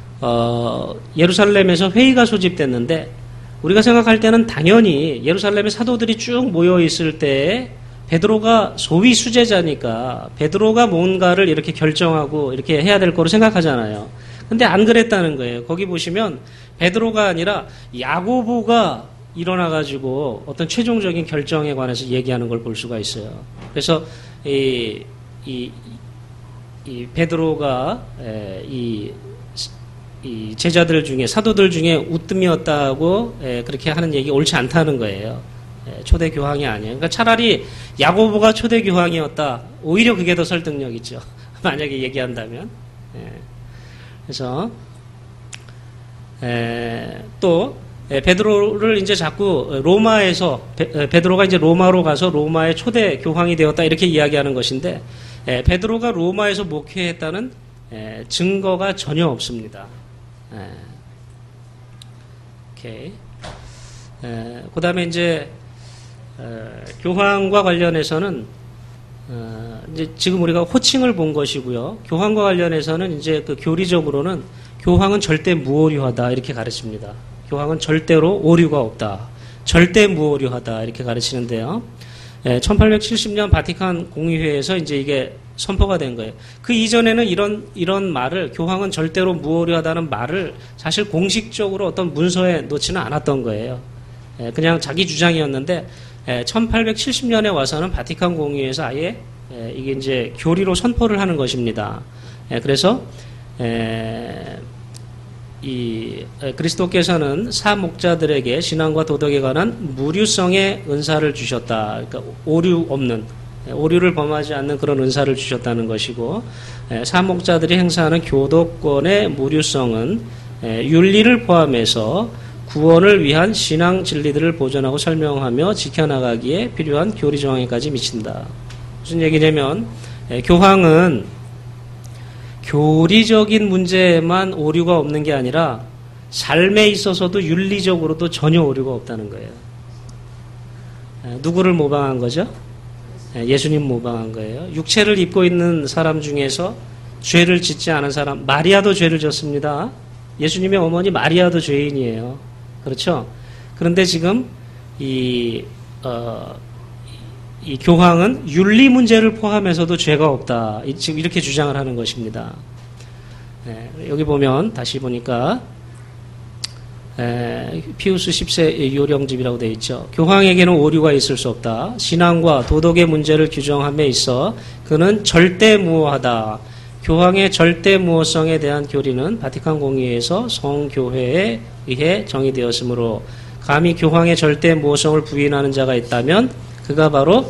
예루살렘에서 회의가 소집됐는데 우리가 생각할 때는 당연히 예루살렘에 사도들이 쭉 모여 있을 때 베드로가 소위 수제자니까 베드로가 뭔가를 이렇게 결정하고 이렇게 해야 될 거로 생각하잖아요. 근데 안 그랬다는 거예요. 거기 보시면 베드로가 아니라 야고보가 일어나가지고 어떤 최종적인 결정에 관해서 얘기하는 걸 볼 수가 있어요. 그래서 이 베드로가 이 이 제자들 중에 사도들 중에 우뜸이었다고 그렇게 하는 얘기 옳지 않다는 거예요. 초대 교황이 아니에요. 그러니까 차라리 야고보가 초대 교황이었다. 오히려 그게 더 설득력 있죠. 만약에 얘기한다면. 그래서 또 베드로를 이제 자꾸 로마에서 베드로가 이제 로마로 가서 로마의 초대 교황이 되었다 이렇게 이야기하는 것인데 베드로가 로마에서 목회했다는 증거가 전혀 없습니다. 오케이. 그 다음에 이제, 교황과 관련해서는, 이제 지금 우리가 호칭을 본 것이고요. 교황과 관련해서는 이제 그 교리적으로는 교황은 절대 무오류하다 이렇게 가르칩니다. 교황은 절대로 오류가 없다. 절대 무오류하다 이렇게 가르치는데요. 1870년 바티칸 공의회에서 이제 이게 선포가 된 거예요. 그 이전에는 이런 말을 교황은 절대로 무오류하다는 말을 사실 공식적으로 어떤 문서에 놓지는 않았던 거예요. 그냥 자기 주장이었는데 1870년에 와서는 바티칸 공의회에서 아예 이게 이제 교리로 선포를 하는 것입니다. 그래서 그리스도께서는 사목자들에게 신앙과 도덕에 관한 무류성의 은사를 주셨다. 그러니까 오류를 범하지 않는 그런 은사를 주셨다는 것이고, 사목자들이 행사하는 교도권의 무류성은 윤리를 포함해서 구원을 위한 신앙 진리들을 보존하고 설명하며 지켜나가기에 필요한 교리 정황에까지 미친다. 무슨 얘기냐면 교황은 교리적인 문제에만 오류가 없는 게 아니라 삶에 있어서도 윤리적으로도 전혀 오류가 없다는 거예요. 누구를 모방한 거죠? 예수님 모방한 거예요. 육체를 입고 있는 사람 중에서 죄를 짓지 않은 사람, 마리아도 죄를 졌습니다. 예수님의 어머니 마리아도 죄인이에요. 그렇죠? 그런데 지금 이 교황은 윤리 문제를 포함해서도 죄가 없다. 지금 이렇게 주장을 하는 것입니다. 여기 보면 다시 보니까 피우스 10세 요령집이라고 되어 있죠. 교황에게는 오류가 있을 수 없다. 신앙과 도덕의 문제를 규정함에 있어 그는 절대무오하다. 교황의 절대무오성에 대한 교리는 바티칸 공의회에서 성교회에 의해 정의되었으므로 감히 교황의 절대무오성을 부인하는 자가 있다면 그가 바로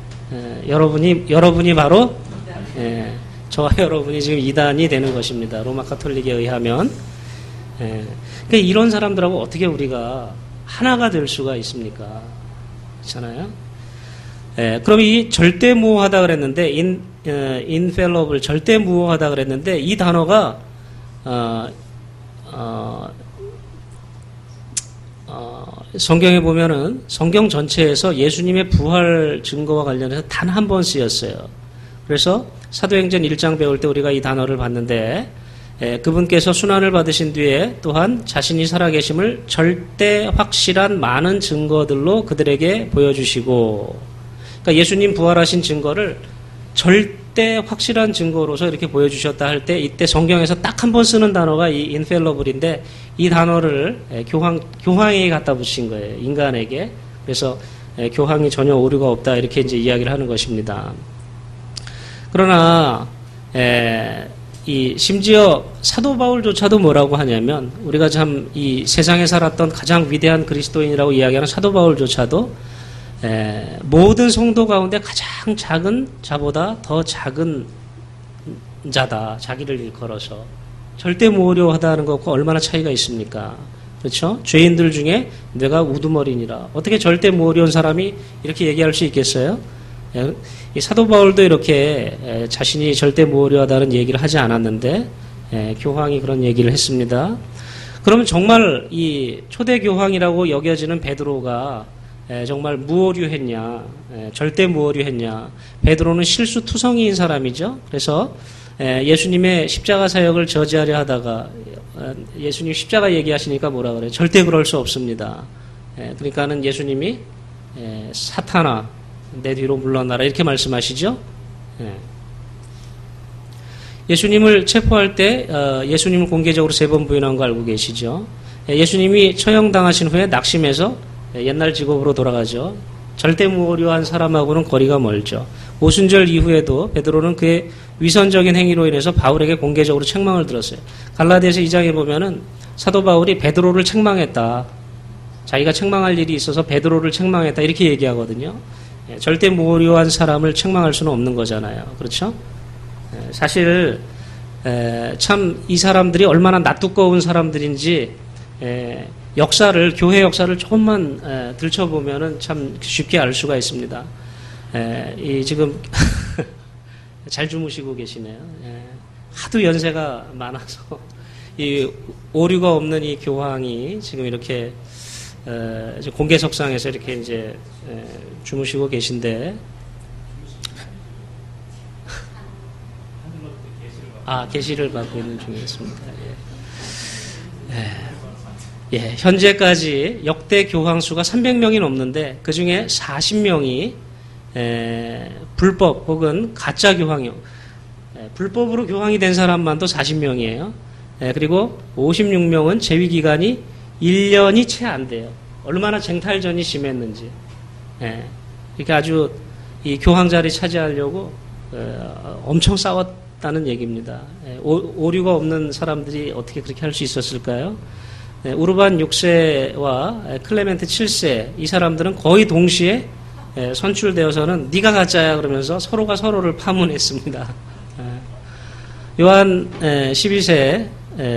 여러분이 바로 저와 여러분이 지금 이단이 되는 것입니다. 로마 가톨릭에 의하면. 그러니까 이런 사람들하고 어떻게 우리가 하나가 될 수가 있습니까? 그렇잖아요. 그럼 이 절대무오하다 그랬는데 infallible 절대무오하다 그랬는데 이 단어가 성경에 보면은 성경 전체에서 예수님의 부활 증거와 관련해서 단 한 번 쓰였어요. 그래서 사도행전 1장 배울 때 우리가 이 단어를 봤는데 그분께서 순환을 받으신 뒤에 또한 자신이 살아계심을 절대 확실한 많은 증거들로 그들에게 보여주시고, 그러니까 예수님 부활하신 증거를 절대 확실한 증거로서 이렇게 보여주셨다 할 때 이때 성경에서 딱 한 번 쓰는 단어가 이 infallible인데 이 단어를 교황에게 갖다 붙인 거예요. 인간에게. 그래서 교황이 전혀 오류가 없다 이렇게 이제 이야기를 하는 것입니다. 그러나 심지어 사도 바울조차도 뭐라고 하냐면 우리가 참 이 세상에 살았던 가장 위대한 그리스도인이라고 이야기하는 사도 바울조차도 모든 성도 가운데 가장 작은 자보다 더 작은 자다. 자기를 일컬어서. 절대 무오류하다는 것과 얼마나 차이가 있습니까? 그렇죠? 죄인들 중에 내가 우두머리니라. 어떻게 절대 무오류한 사람이 이렇게 얘기할 수 있겠어요? 이 사도 바울도 이렇게 자신이 절대 무오류하다는 얘기를 하지 않았는데 교황이 그런 얘기를 했습니다. 그러면 정말 이 초대 교황이라고 여겨지는 베드로가 정말 무오류했냐, 절대 무오류했냐. 베드로는 실수투성이인 사람이죠. 그래서 예수님의 십자가 사역을 저지하려 하다가 예수님 십자가 얘기하시니까 뭐라 그래요? 절대 그럴 수 없습니다. 그러니까는 예수님이 사탄아 내 뒤로 물러나라 이렇게 말씀하시죠. 예수님을 체포할 때 예수님을 공개적으로 3번 부인한 거 알고 계시죠. 예수님이 처형당하신 후에 낙심해서 옛날 직업으로 돌아가죠. 절대무오류한 사람하고는 거리가 멀죠. 오순절 이후에도 베드로는 그의 위선적인 행위로 인해서 바울에게 공개적으로 책망을 들었어요. 갈라디아서 2장에 보면은 사도 바울이 베드로를 책망했다. 자기가 책망할 일이 있어서 베드로를 책망했다. 이렇게 얘기하거든요. 절대무오류한 사람을 책망할 수는 없는 거잖아요. 그렇죠? 사실 참 이 사람들이 얼마나 낯두꺼운 사람들인지 역사를, 교회 역사를 조금만 들춰보면은 참 쉽게 알 수가 있습니다. 이 지금 잘 주무시고 계시네요. 하도 연세가 많아서 이 오류가 없는 이 교황이 지금 이렇게 공개석상에서 이렇게 이제 주무시고 계신데, 계시를 받고 있는 중이었습니다. 현재까지 역대 교황 수가 300명이 넘는데 그 중에 40명이 불법 혹은 가짜 교황이요. 불법으로 교황이 된 사람만도 40명이에요. 그리고 56명은 재위 기간이 1년이 채 안 돼요. 얼마나 쟁탈전이 심했는지. 이렇게 아주 이 교황 자리 차지하려고 엄청 싸웠다는 얘기입니다. 오류가 없는 사람들이 어떻게 그렇게 할 수 있었을까요? 우르반 6세와 클레멘트 7세 이 사람들은 거의 동시에 선출되어서는 네가 가짜야 그러면서 서로가 서로를 파문했습니다. 요한 12세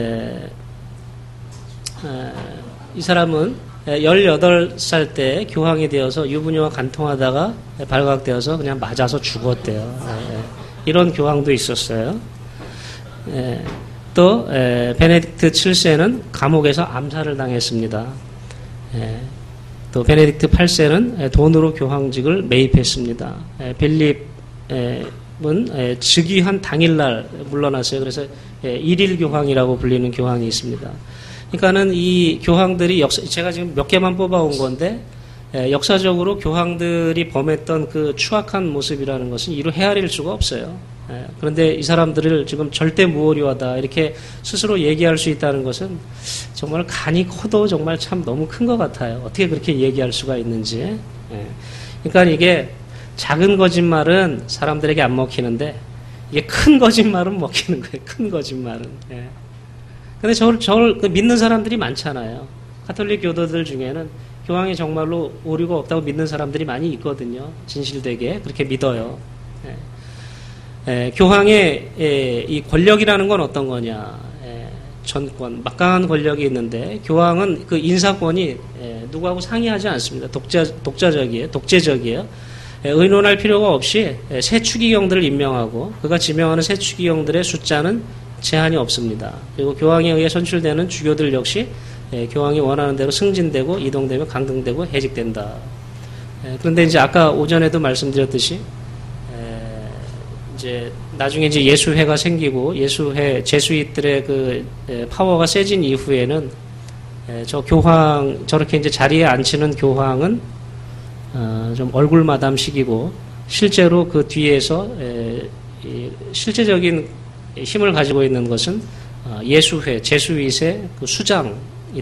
이 사람은 18살 때 교황이 되어서 유부녀와 간통하다가 발각되어서 그냥 맞아서 죽었대요. 이런 교황도 있었어요. 또 베네딕트 7세는 감옥에서 암살을 당했습니다. 또 베네딕트 8세는 돈으로 교황직을 매입했습니다. 빌립은 즉위한 당일날 물러났어요. 그래서 일일 교황이라고 불리는 교황이 있습니다. 그러니까는 이 교황들이 제가 지금 몇 개만 뽑아온 건데 역사적으로 교황들이 범했던 그 추악한 모습이라는 것은 이루 헤아릴 수가 없어요. 그런데 이 사람들을 지금 절대 무오류하다 이렇게 스스로 얘기할 수 있다는 것은 정말 간이 커도 정말 참 너무 큰 것 같아요. 어떻게 그렇게 얘기할 수가 있는지. 그러니까 이게 작은 거짓말은 사람들에게 안 먹히는데 이게 큰 거짓말은 먹히는 거예요. 큰 거짓말은. 근데 저를 믿는 사람들이 많잖아요. 가톨릭 교도들 중에는 교황이 정말로 오류가 없다고 믿는 사람들이 많이 있거든요. 진실되게 그렇게 믿어요. 교황의 이 권력이라는 건 어떤 거냐? 전권, 막강한 권력이 있는데 교황은 그 인사권이 누구하고 상의하지 않습니다. 독자적이에요. 독재적이에요. 의논할 필요가 없이 새 추기경들을 임명하고 그가 지명하는 새 추기경들의 숫자는 제한이 없습니다. 그리고 교황에 의해 선출되는 주교들 역시 교황이 원하는 대로 승진되고 이동되며 강등되고 해직된다. 그런데 이제 아까 오전에도 말씀드렸듯이 이제 나중에 이제 예수회가 생기고 예수회 제수잇들의 그 파워가 세진 이후에는 저 교황 저렇게 이제 자리에 앉히는 교황은 좀 얼굴 마담식이고 실제로 그 뒤에서 실제적인 힘을 가지고 있는 것은 예수회 제수잇의 그 수장이다.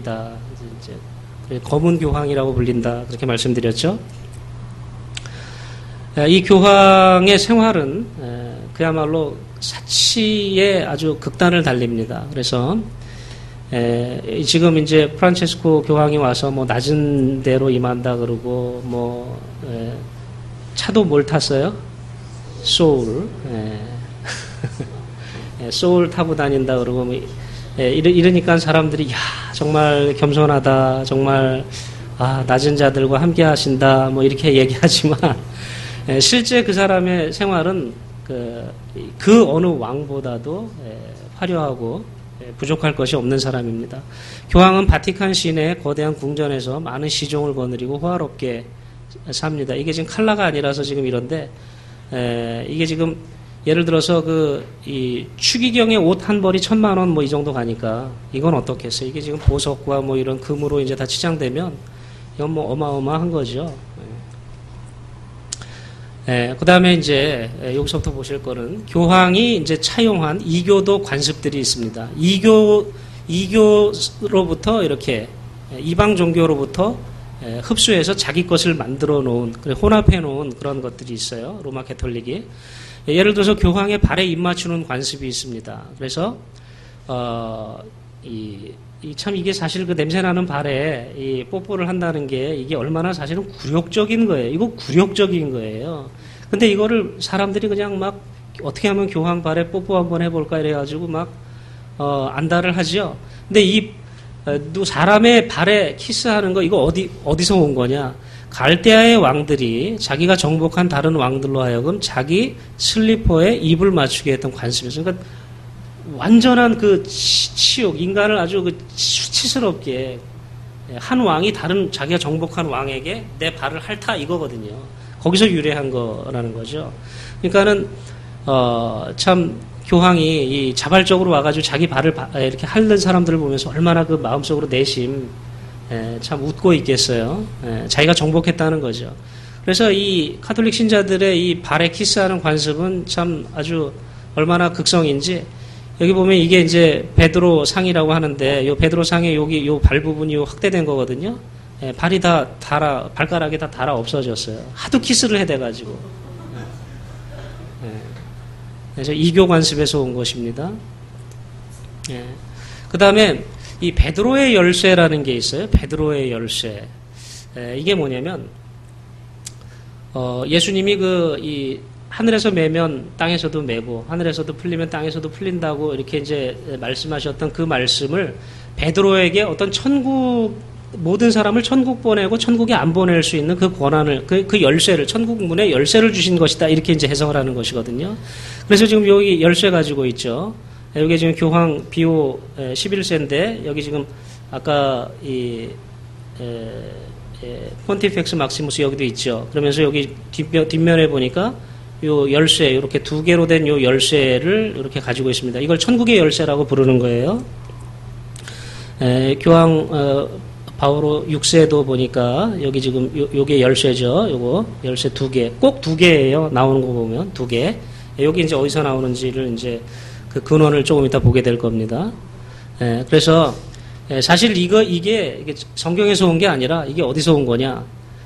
이제 검은 교황이라고 불린다. 그렇게 말씀드렸죠. 이 교황의 생활은 그야말로 사치에 아주 극단을 달립니다. 그래서 지금 이제 프란체스코 교황이 와서 뭐 낮은 데로 임한다 그러고 뭐 차도 뭘 탔어요? 소울. 소울 타고 다닌다 그러고 뭐 이러니까 사람들이 야 정말 겸손하다 정말 낮은 자들과 함께 하신다 뭐 이렇게 얘기하지만 실제 그 사람의 생활은 그 어느 왕보다도 화려하고 부족할 것이 없는 사람입니다. 교황은 바티칸 시내의 거대한 궁전에서 많은 시종을 거느리고 호화롭게 삽니다. 이게 지금 칼라가 아니라서 지금 이런데 이게 지금 예를 들어서 이 추기경의 옷 한 벌이 1,000,000원 뭐 이 정도 가니까 이건 어떻겠어요? 이게 지금 보석과 뭐 이런 금으로 이제 다 치장되면 이건 뭐 어마어마한 거죠. 그 다음에 이제 여기서부터 보실 거는 교황이 이제 차용한 이교도 관습들이 있습니다. 이교로부터 이렇게 이방 종교로부터 흡수해서 자기 것을 만들어 놓은, 혼합해 놓은 그런 것들이 있어요. 로마 가톨릭이. 예를 들어서 교황의 발에 입 맞추는 관습이 있습니다. 그래서, 참 이게 사실 그 냄새나는 발에 이 뽀뽀를 한다는 게 이게 얼마나 사실은 굴욕적인 거예요. 이거 굴욕적인 거예요. 근데 이거를 사람들이 그냥 막 어떻게 하면 교황 발에 뽀뽀 한번 해볼까 이래가지고 막, 안달을 하죠. 근데 사람의 발에 키스하는 거 이거 어디서 온 거냐? 갈대아의 왕들이 자기가 정복한 다른 왕들로 하여금 자기 슬리퍼에 입을 맞추게 했던 관습이었어요. 그러니까 완전한 그 치욕, 인간을 아주 그 수치스럽게 한 왕이 다른 자기가 정복한 왕에게 내 발을 핥아 이거거든요. 거기서 유래한 거라는 거죠. 그러니까는 참 교황이 자발적으로 와가지고 자기 발을 이렇게 핥는 사람들을 보면서 얼마나 그 마음속으로 내심 참 웃고 있겠어요. 자기가 정복했다는 거죠. 그래서 이 카톨릭 신자들의 이 발에 키스하는 관습은 참 아주 얼마나 극성인지 여기 보면 이게 이제 베드로 상이라고 하는데 요 베드로 상에 여기 요 발 부분이 확대된 거거든요. 발이 다 발가락이 다 닳아 없어졌어요. 하도 키스를 해대가지고. 그래서 이교 관습에서 온 것입니다. 그 다음에 이 베드로의 열쇠라는 게 있어요. 베드로의 열쇠. 이게 뭐냐면, 예수님이 이 하늘에서 매면 땅에서도 매고, 하늘에서도 풀리면 땅에서도 풀린다고 이렇게 이제 말씀하셨던 그 말씀을 베드로에게 어떤 모든 사람을 천국 보내고 천국에 안 보낼 수 있는 그 권한을, 그 열쇠를, 천국 문에 열쇠를 주신 것이다. 이렇게 이제 해석을 하는 것이거든요. 그래서 지금 여기 열쇠 가지고 있죠. 여기 지금 교황 비오 11세인데, 여기 지금 아까 폰티펙스 막시무스 여기도 있죠. 그러면서 여기 뒷면에 보니까 요 열쇠, 이렇게 두 개로 된 요 열쇠를 이렇게 가지고 있습니다. 이걸 천국의 열쇠라고 부르는 거예요. 교황, 바오로 6세도 보니까 여기 지금 요게 열쇠죠. 요거 열쇠 두 개. 꼭 두 개예요. 나오는 거 보면 두 개. 여기 이제 어디서 나오는지를 이제 그 근원을 조금 이따 보게 될 겁니다. 그래서 사실 이게 성경에서 온 게 아니라 이게 어디서 온 거냐?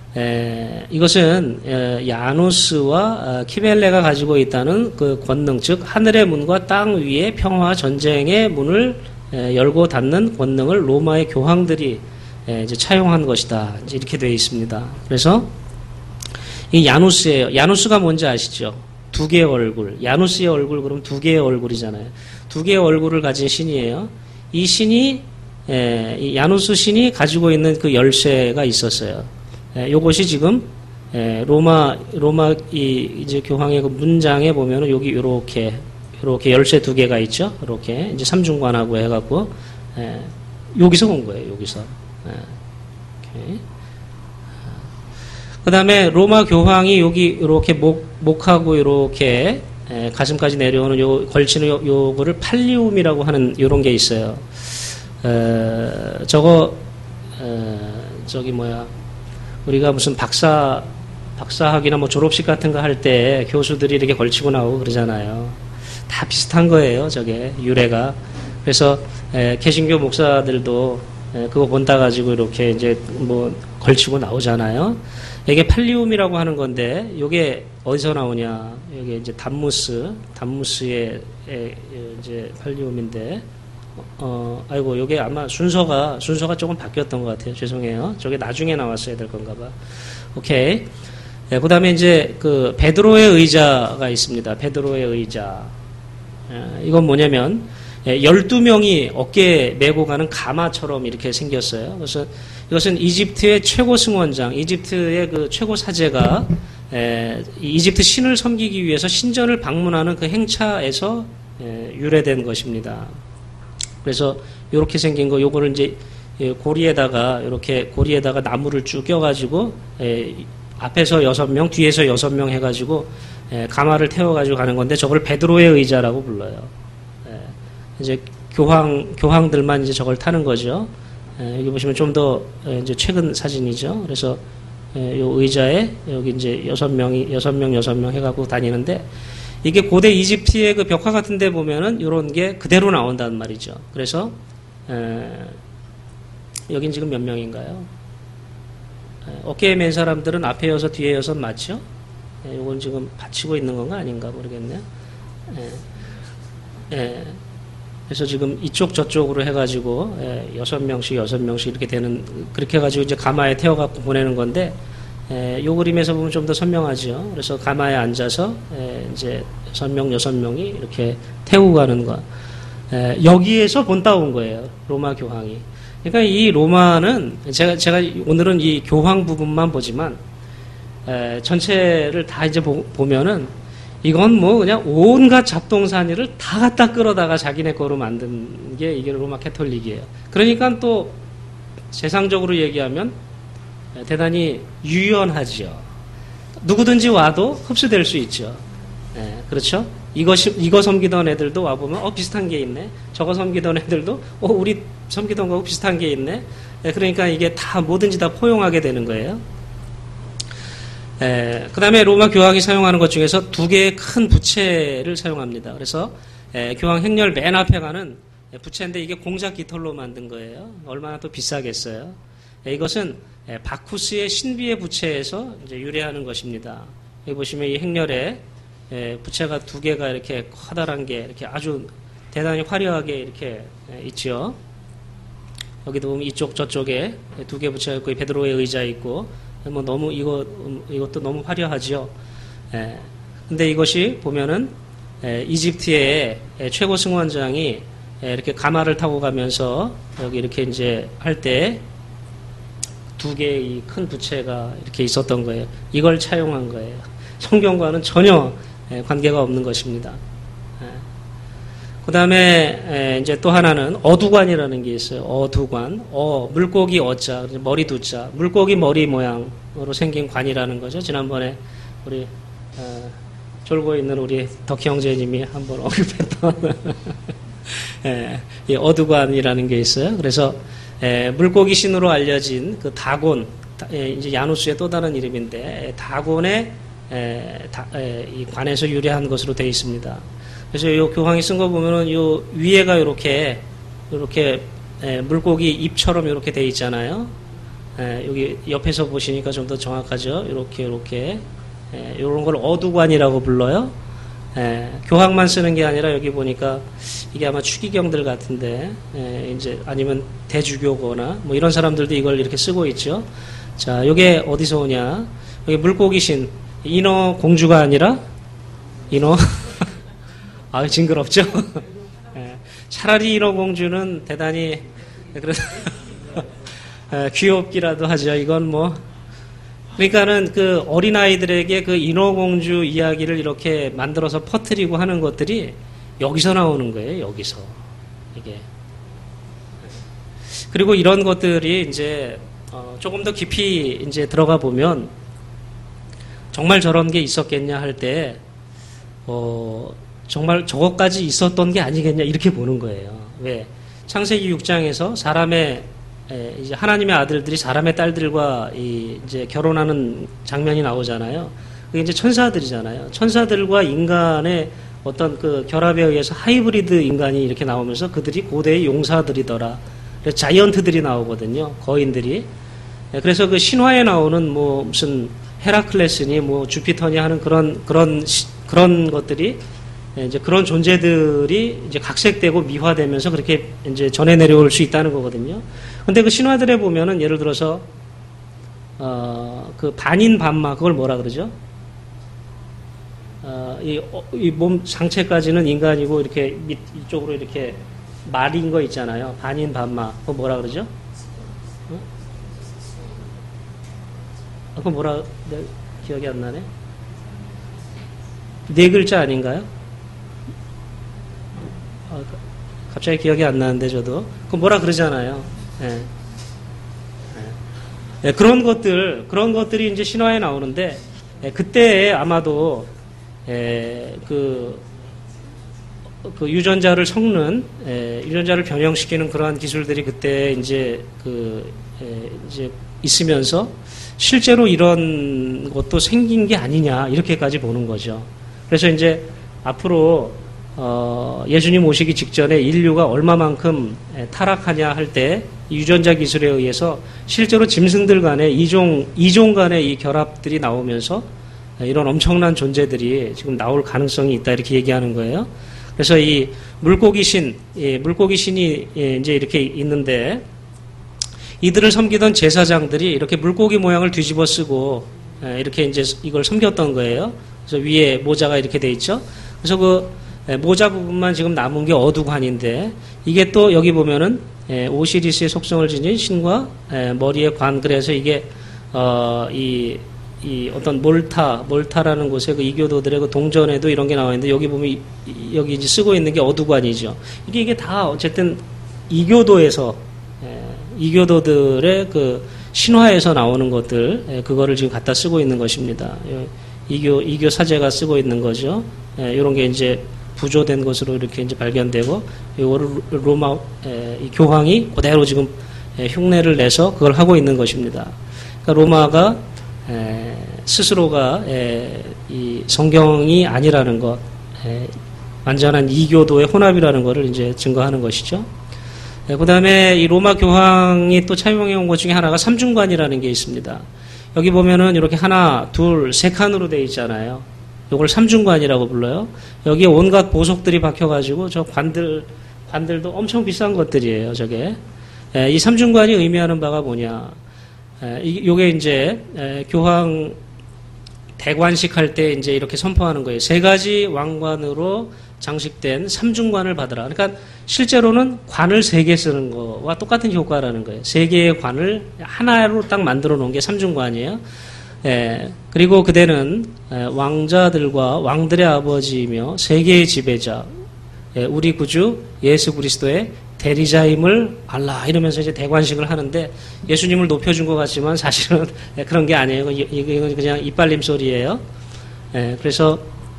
이것은 야누스와 키벨레가 가지고 있다는 그 권능, 즉 하늘의 문과 땅 위의 평화와 전쟁의 문을 열고 닫는 권능을 로마의 교황들이 이제 차용한 것이다. 이제 이렇게 되어 있습니다. 그래서 이 야누스예요. 야누스가 뭔지 아시죠? 두 개의 얼굴. 야누스의 얼굴 그러면 두 개의 얼굴이잖아요. 두 개의 얼굴을 가진 신이에요. 이 신이 이 야누스 신이 가지고 있는 그 열쇠가 있었어요. 요것이 지금 로마 이제 교황의 그 문장에 보면은 여기 요렇게 열쇠 두 개가 있죠. 이렇게 이제 삼중관하고 해갖고 여기서 온 거예요. 여기서. 그 다음에 로마 교황이 여기 이렇게 목하고 이렇게 가슴까지 내려오는 걸치는 요거를 팔리움이라고 하는 요런 게 있어요. 우리가 무슨 박사학위나 뭐 졸업식 같은 거 할 때 교수들이 이렇게 걸치고 나오고 그러잖아요. 다 비슷한 거예요, 저게, 유래가. 그래서, 개신교 목사들도 그거 본따 가지고 이렇게 이제 뭐 걸치고 나오잖아요. 이게 팔리움이라고 하는 건데, 요게 어디서 나오냐. 여기 이제 담무스의 이제 팔리움인데, 아이고, 요게 아마 순서가 조금 바뀌었던 것 같아요. 죄송해요. 저게 나중에 나왔어야 될 건가 봐. 오케이. 그 다음에 이제 그 베드로의 의자가 있습니다. 베드로의 의자. 이건 뭐냐면, 12명이 어깨에 메고 가는 가마처럼 이렇게 생겼어요. 그래서 이것은 이집트의 최고 승원장, 이집트의 그 최고 사제가 이집트 신을 섬기기 위해서 신전을 방문하는 그 행차에서 유래된 것입니다. 그래서 이렇게 생긴 거, 요거를 이제 고리에다가 나무를 쭉 껴가지고 앞에서 6명, 뒤에서 6명 해가지고 가마를 태워가지고 가는 건데 저걸 베드로의 의자라고 불러요. 이제 교황들만 이제 저걸 타는 거죠. 여기 보시면 좀 더 이제 최근 사진이죠. 그래서 요 의자에 여기 이제 6명 해갖고 다니는데 이게 고대 이집트의 그 벽화 같은 데 보면은 요런 게 그대로 나온단 말이죠. 그래서 여긴 지금 몇 명인가요? 어깨에 맨 사람들은 앞에 여섯 뒤에 여섯 맞죠? 이건 지금 받치고 있는 건가 아닌가 모르겠네요. 그래서 지금 이쪽 저쪽으로 해가지고 6명씩 이렇게 되는, 그렇게 해가지고 이제 가마에 태워갖고 보내는 건데, 요 그림에서 보면 좀 더 선명하죠. 그래서 가마에 앉아서 이제 6명이 이렇게 태우고 가는 거. 여기에서 본따온 거예요. 로마 교황이. 그러니까 이 로마는 제가 오늘은 이 교황 부분만 보지만 전체를 다 이제 보면은 이건 뭐 그냥 온갖 잡동사니를 다 갖다 끌어다가 자기네 거로 만든 게 이게 로마 캐톨릭이에요. 그러니까 또 세상적으로 얘기하면 대단히 유연하죠. 누구든지 와도 흡수될 수 있죠. 그렇죠? 이거 섬기던 애들도 와보면 비슷한 게 있네. 저거 섬기던 애들도 우리 섬기던 거하고 비슷한 게 있네. 그러니까 이게 다 뭐든지 다 포용하게 되는 거예요. 그 다음에 로마 교황이 사용하는 것 중에서 두 개의 큰 부채를 사용합니다. 그래서 교황 행렬 맨 앞에 가는 부채인데 이게 공작 깃털로 만든 거예요. 얼마나 또 비싸겠어요. 이것은 바쿠스의 신비의 부채에서 이제 유래하는 것입니다. 여기 보시면 이 행렬에 부채가 두 개가 이렇게 커다란 게 이렇게 아주 대단히 화려하게 이렇게 있죠. 여기도 보면 이쪽 저쪽에 두 개 부채가 있고 베드로의 의자 있고 뭐 너무 이것도 너무 화려하죠. 근데 이것이 보면은 이집트의 최고 승원장이 이렇게 가마를 타고 가면서 여기 이렇게 이제 할 때 두 개의 큰 부채가 이렇게 있었던 거예요. 이걸 차용한 거예요. 성경과는 전혀 관계가 없는 것입니다. 그 다음에 이제 또 하나는 어두관이라는 게 있어요. 어두관. 물고기 어자, 머리 두자. 물고기 머리 모양으로 생긴 관이라는 거죠. 지난번에 우리 졸고 있는 우리 덕희 형제님이 한번 언급했던 이 어두관이라는 게 있어요. 그래서 물고기 신으로 알려진 그 다곤, 이제 야누스의 또 다른 이름인데 다곤의 이 관에서 유래한 것으로 되어 있습니다. 그래서 이 교황이 쓴 거 보면은 요 위에가 이렇게 물고기 입처럼 이렇게 되어 있잖아요. 여기 옆에서 보시니까 좀 더 정확하죠. 이렇게 이런 걸 어두관이라고 불러요. 교황만 쓰는 게 아니라 여기 보니까 이게 아마 추기경들 같은데 이제 아니면 대주교거나 뭐 이런 사람들도 이걸 이렇게 쓰고 있죠. 자, 이게 어디서 오냐? 여기 물고기 신 인어 공주가 아니라 인어 징그럽죠. 차라리 인어 공주는 대단히 귀엽기라도 하죠. 이건 뭐 그러니까는 그 어린아이들에게 그 인어공주 이야기를 이렇게 만들어서 퍼뜨리고 하는 것들이 여기서 나오는 거예요, 여기서. 이게. 그리고 이런 것들이 이제, 조금 더 깊이 이제 들어가 보면 정말 저런 게 있었겠냐 할 때, 정말 저것까지 있었던 게 아니겠냐 이렇게 보는 거예요. 왜? 창세기 6장에서 이제 하나님의 아들들이 사람의 딸들과 이제 결혼하는 장면이 나오잖아요. 그게 이제 천사들이잖아요. 천사들과 인간의 어떤 그 결합에 의해서 하이브리드 인간이 이렇게 나오면서 그들이 고대의 용사들이더라. 그래서 자이언트들이 나오거든요. 거인들이. 그래서 그 신화에 나오는 뭐 무슨 헤라클레스니 뭐 주피터니 하는 그런 것들이 이제 그런 존재들이 이제 각색되고 미화되면서 그렇게 이제 전해 내려올 수 있다는 거거든요. 근데 그 신화들에 보면은 예를 들어서, 그 반인 반마, 그걸 뭐라 그러죠? 이 몸 상체까지는 인간이고 이렇게 이쪽으로 이렇게 말인 거 있잖아요. 반인 반마. 그거 뭐라 그러죠? 그거 뭐라, 기억이 안 나네? 네 글자 아닌가요? 갑자기 기억이 안 나는데 저도 그 뭐라 그러잖아요. 그런 것들이 이제 신화에 나오는데 그때 아마도 그 유전자를 섞는 유전자를 변형시키는 그러한 기술들이 그때 이제 이제 있으면서 실제로 이런 것도 생긴 게 아니냐 이렇게까지 보는 거죠. 그래서 이제 앞으로 예수님 오시기 직전에 인류가 얼마만큼 타락하냐 할 때 유전자 기술에 의해서 실제로 짐승들 간의 이종 간의 이 결합들이 나오면서 이런 엄청난 존재들이 지금 나올 가능성이 있다 이렇게 얘기하는 거예요. 그래서 이 물고기 신이 이제 이렇게 있는데 이들을 섬기던 제사장들이 이렇게 물고기 모양을 뒤집어 쓰고 이렇게 이제 이걸 섬겼던 거예요. 그래서 위에 모자가 이렇게 돼 있죠. 그래서 그 모자 부분만 지금 남은 게 어두관인데 이게 또 여기 보면은 오시리스의 속성을 지닌 신과 머리의 관, 그래서 이게 이 어떤 몰타라는 곳에 그 이교도들의 그 동전에도 이런 게 나와 있는데 여기 보면 여기 이제 쓰고 있는 게 어두관이죠. 이게 다 어쨌든 이교도들의 그 신화에서 나오는 것들, 그거를 지금 갖다 쓰고 있는 것입니다. 이교 사제가 쓰고 있는 거죠. 이런 게 이제 부조된 것으로 이렇게 이제 발견되고, 이거를 로마 이 교황이 그대로 지금 흉내를 내서 그걸 하고 있는 것입니다. 그러니까 로마가 스스로가 이 성경이 아니라는 것, 완전한 이교도의 혼합이라는 것을 이제 증거하는 것이죠. 그 다음에 이 로마 교황이 또 차용해 온 것 중에 하나가 삼중관이라는 게 있습니다. 여기 보면은 이렇게 하나, 둘, 세 칸으로 되어 있잖아요. 이걸 삼중관이라고 불러요. 여기에 온갖 보석들이 박혀가지고 저 관들도 엄청 비싼 것들이에요, 저게. 이 삼중관이 의미하는 바가 뭐냐. 요게 이제 교황 대관식 할 때 이제 이렇게 선포하는 거예요. 세 가지 왕관으로 장식된 삼중관을 받으라. 그러니까 실제로는 관을 세 개 쓰는 거와 똑같은 효과라는 거예요. 세 개의 관을 하나로 딱 만들어 놓은 게 삼중관이에요. 그리고 그대는 왕자들과 왕들의 아버지이며 세계의 지배자, 우리 구주 예수 그리스도의 대리자임을 알라 이러면서 이제 대관식을 하는데 예수님을 높여준 것 같지만 사실은 그런 게 아니에요. 이건 그냥 이빨림 소리예요. 그래서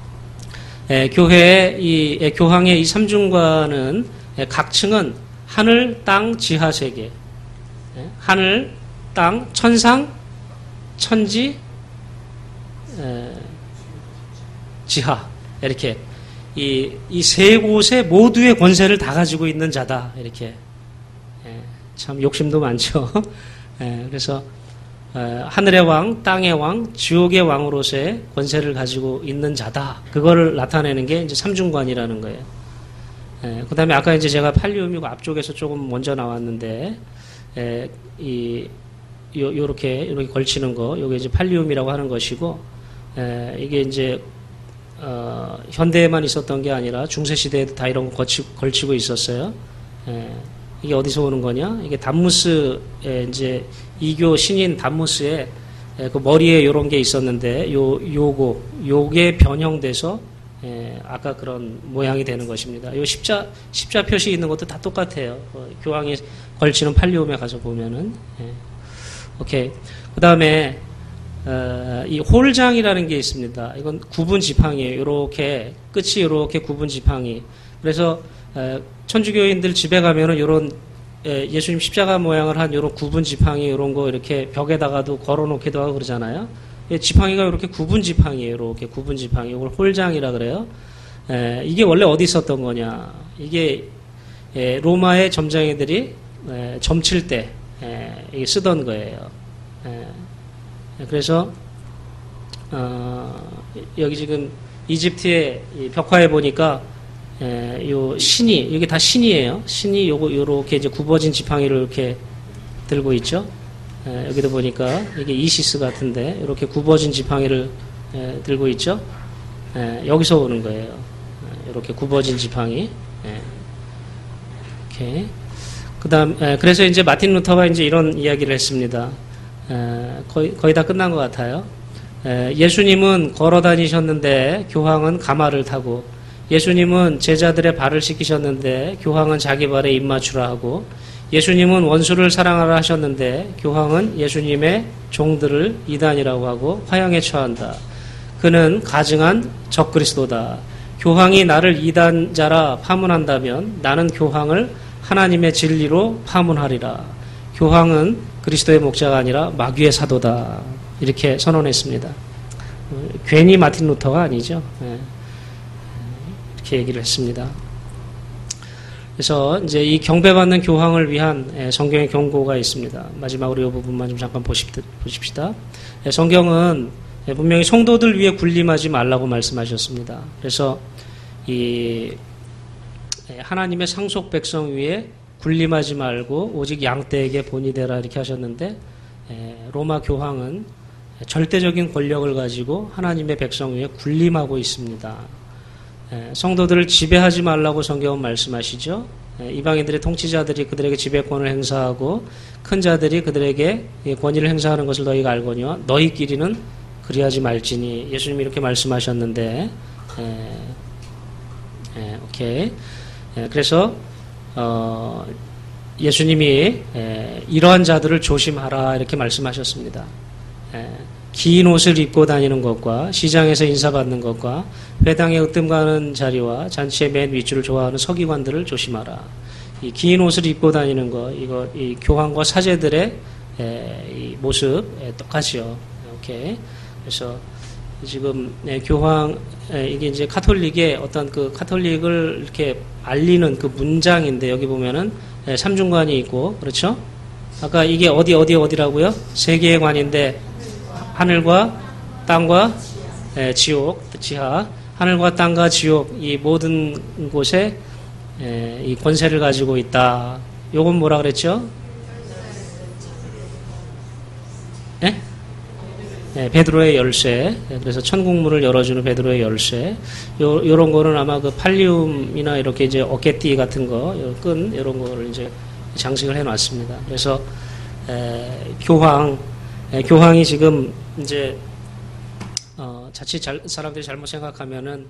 교회의 교황의 이 삼중관은 각층은 하늘, 땅, 지하 세계, 하늘, 땅, 천상, 천지, 지하 이렇게 이 세 곳에 모두의 권세를 다 가지고 있는 자다 이렇게 참 욕심도 많죠. 그래서 하늘의 왕, 땅의 왕, 지옥의 왕으로서의 권세를 가지고 있는 자다. 그거를 나타내는 게 이제 삼중관이라는 거예요. 그 다음에 아까 이제 제가 팔리움이고 앞쪽에서 조금 먼저 나왔는데, 요렇게 걸치는 거, 요게 이제 팔리움이라고 하는 것이고, 이게 이제, 현대에만 있었던 게 아니라 중세시대에도 다 이런 거 걸치고 있었어요. 이게 어디서 오는 거냐? 이게 담무스에 이제 이교 신인 담무스에 그 머리에 요런 게 있었는데 요게 변형돼서 아까 그런 모양이 되는 것입니다. 요 십자 표시 있는 것도 다 똑같아요. 교황이 걸치는 팔리움에 가서 보면은. 오케이. 그 다음에 이 홀장이라는 게 있습니다. 이건 구분 지팡이에요. 요렇게 끝이 요렇게 구분 지팡이. 그래서 천주교인들 집에 가면은 요런 예수님 십자가 모양을 한 요런 구분 지팡이 요런 거 이렇게 벽에다가도 걸어놓기도 하고 그러잖아요. 지팡이가 이렇게 구분 지팡이에요. 이렇게 구분 지팡이. 이걸 홀장이라 그래요. 이게 원래 어디 있었던 거냐? 이게 로마의 점장이들이 점칠 때 이게 쓰던 거예요. 그래서 여기 지금 이집트의 벽화에 보니까 요 신이 이게 다 신이에요. 신이 요렇게 이제 굽어진 지팡이를 이렇게 들고 있죠. 여기도 보니까 이게 이시스 같은데 이렇게 굽어진 지팡이를 들고 있죠. 여기서 오는 거예요. 이렇게 굽어진 지팡이. 이렇게. 그다음 그래서 이제 마틴 루터가 이제 이런 이야기를 했습니다. 거의 다 끝난 것 같아요. 예수님은 걸어 다니셨는데 교황은 가마를 타고, 예수님은 제자들의 발을 씻기셨는데 교황은 자기 발에 입 맞추라 하고, 예수님은 원수를 사랑하라 하셨는데 교황은 예수님의 종들을 이단이라고 하고 화형에 처한다. 그는 가증한 적그리스도다. 교황이 나를 이단자라 파문한다면 나는 교황을 하나님의 진리로 파문하리라. 교황은 그리스도의 목자가 아니라 마귀의 사도다. 이렇게 선언했습니다. 괜히 마틴 루터가 아니죠. 이렇게 얘기를 했습니다. 그래서 이제 이 경배받는 교황을 위한 성경의 경고가 있습니다. 마지막으로 이 부분만 좀 잠깐 보십시다. 성경은 분명히 성도들 위해 군림하지 말라고 말씀하셨습니다. 그래서 이 하나님의 상속 백성 위에 군림하지 말고 오직 양떼에게 본이 되라 이렇게 하셨는데 로마 교황은 절대적인 권력을 가지고 하나님의 백성 위에 군림하고 있습니다. 성도들을 지배하지 말라고 성경은 말씀하시죠. 이방인들의 통치자들이 그들에게 지배권을 행사하고 큰 자들이 그들에게 권위를 행사하는 것을 너희가 알거니와 너희끼리는 그리하지 말지니 예수님이 이렇게 말씀하셨는데 오케이. 그래서 예수님이 이러한 자들을 조심하라 이렇게 말씀하셨습니다. 긴 옷을 입고 다니는 것과 시장에서 인사받는 것과 회당에 으뜸가는 자리와 잔치의 맨 윗줄을 좋아하는 서기관들을 조심하라. 이 긴 옷을 입고 다니는 것, 이 교황과 사제들의 이 모습 똑같이요. 오케이. 그래서 지금 교황 이게 이제 카톨릭의 어떤 그 카톨릭을 이렇게 알리는 그 문장인데 여기 보면은 삼중관이 있고 그렇죠? 아까 이게 어디라고요? 세 개의 관인데 하늘과 땅과 지옥, 지하, 하늘과 땅과 지옥 이 모든 곳에 이 권세를 가지고 있다. 요건 뭐라 그랬죠? 베드로의 열쇠. 그래서 천국문을 열어주는 베드로의 열쇠. 요런 거는 아마 그 팔리움이나 이렇게 이제 어깨띠 같은 거, 끈, 이런 거를 이제 장식을 해 놨습니다. 그래서, 교황이 지금 이제, 자칫 사람들이 잘못 생각하면은,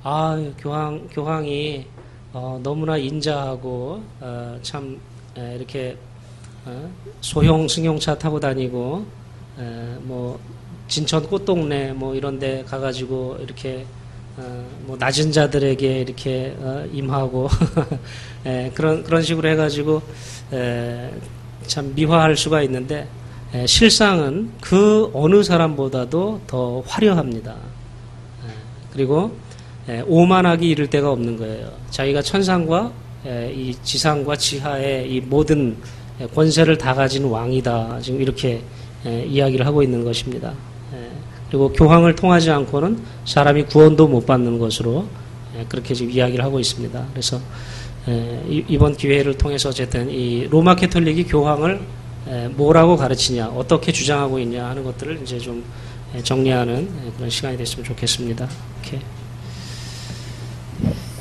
교황이, 너무나 인자하고, 참, 이렇게, 소형 승용차 타고 다니고, 뭐, 진천 꽃동네 뭐 이런 데 가가지고 이렇게 뭐 낮은 자들에게 이렇게 임하고 그런 식으로 해가지고 참 미화할 수가 있는데 실상은 그 어느 사람보다도 더 화려합니다. 그리고 오만하기 이를 데가 없는 거예요. 자기가 천상과 이 지상과 지하의 이 모든 권세를 다 가진 왕이다. 지금 이렇게 이야기를 하고 있는 것입니다. 그리고 교황을 통하지 않고는 사람이 구원도 못 받는 것으로 그렇게 지금 이야기를 하고 있습니다. 그래서 이번 기회를 통해서 어쨌든 이 로마 캐톨릭이 교황을 뭐라고 가르치냐, 어떻게 주장하고 있냐 하는 것들을 이제 좀 정리하는 그런 시간이 됐으면 좋겠습니다. 이렇게.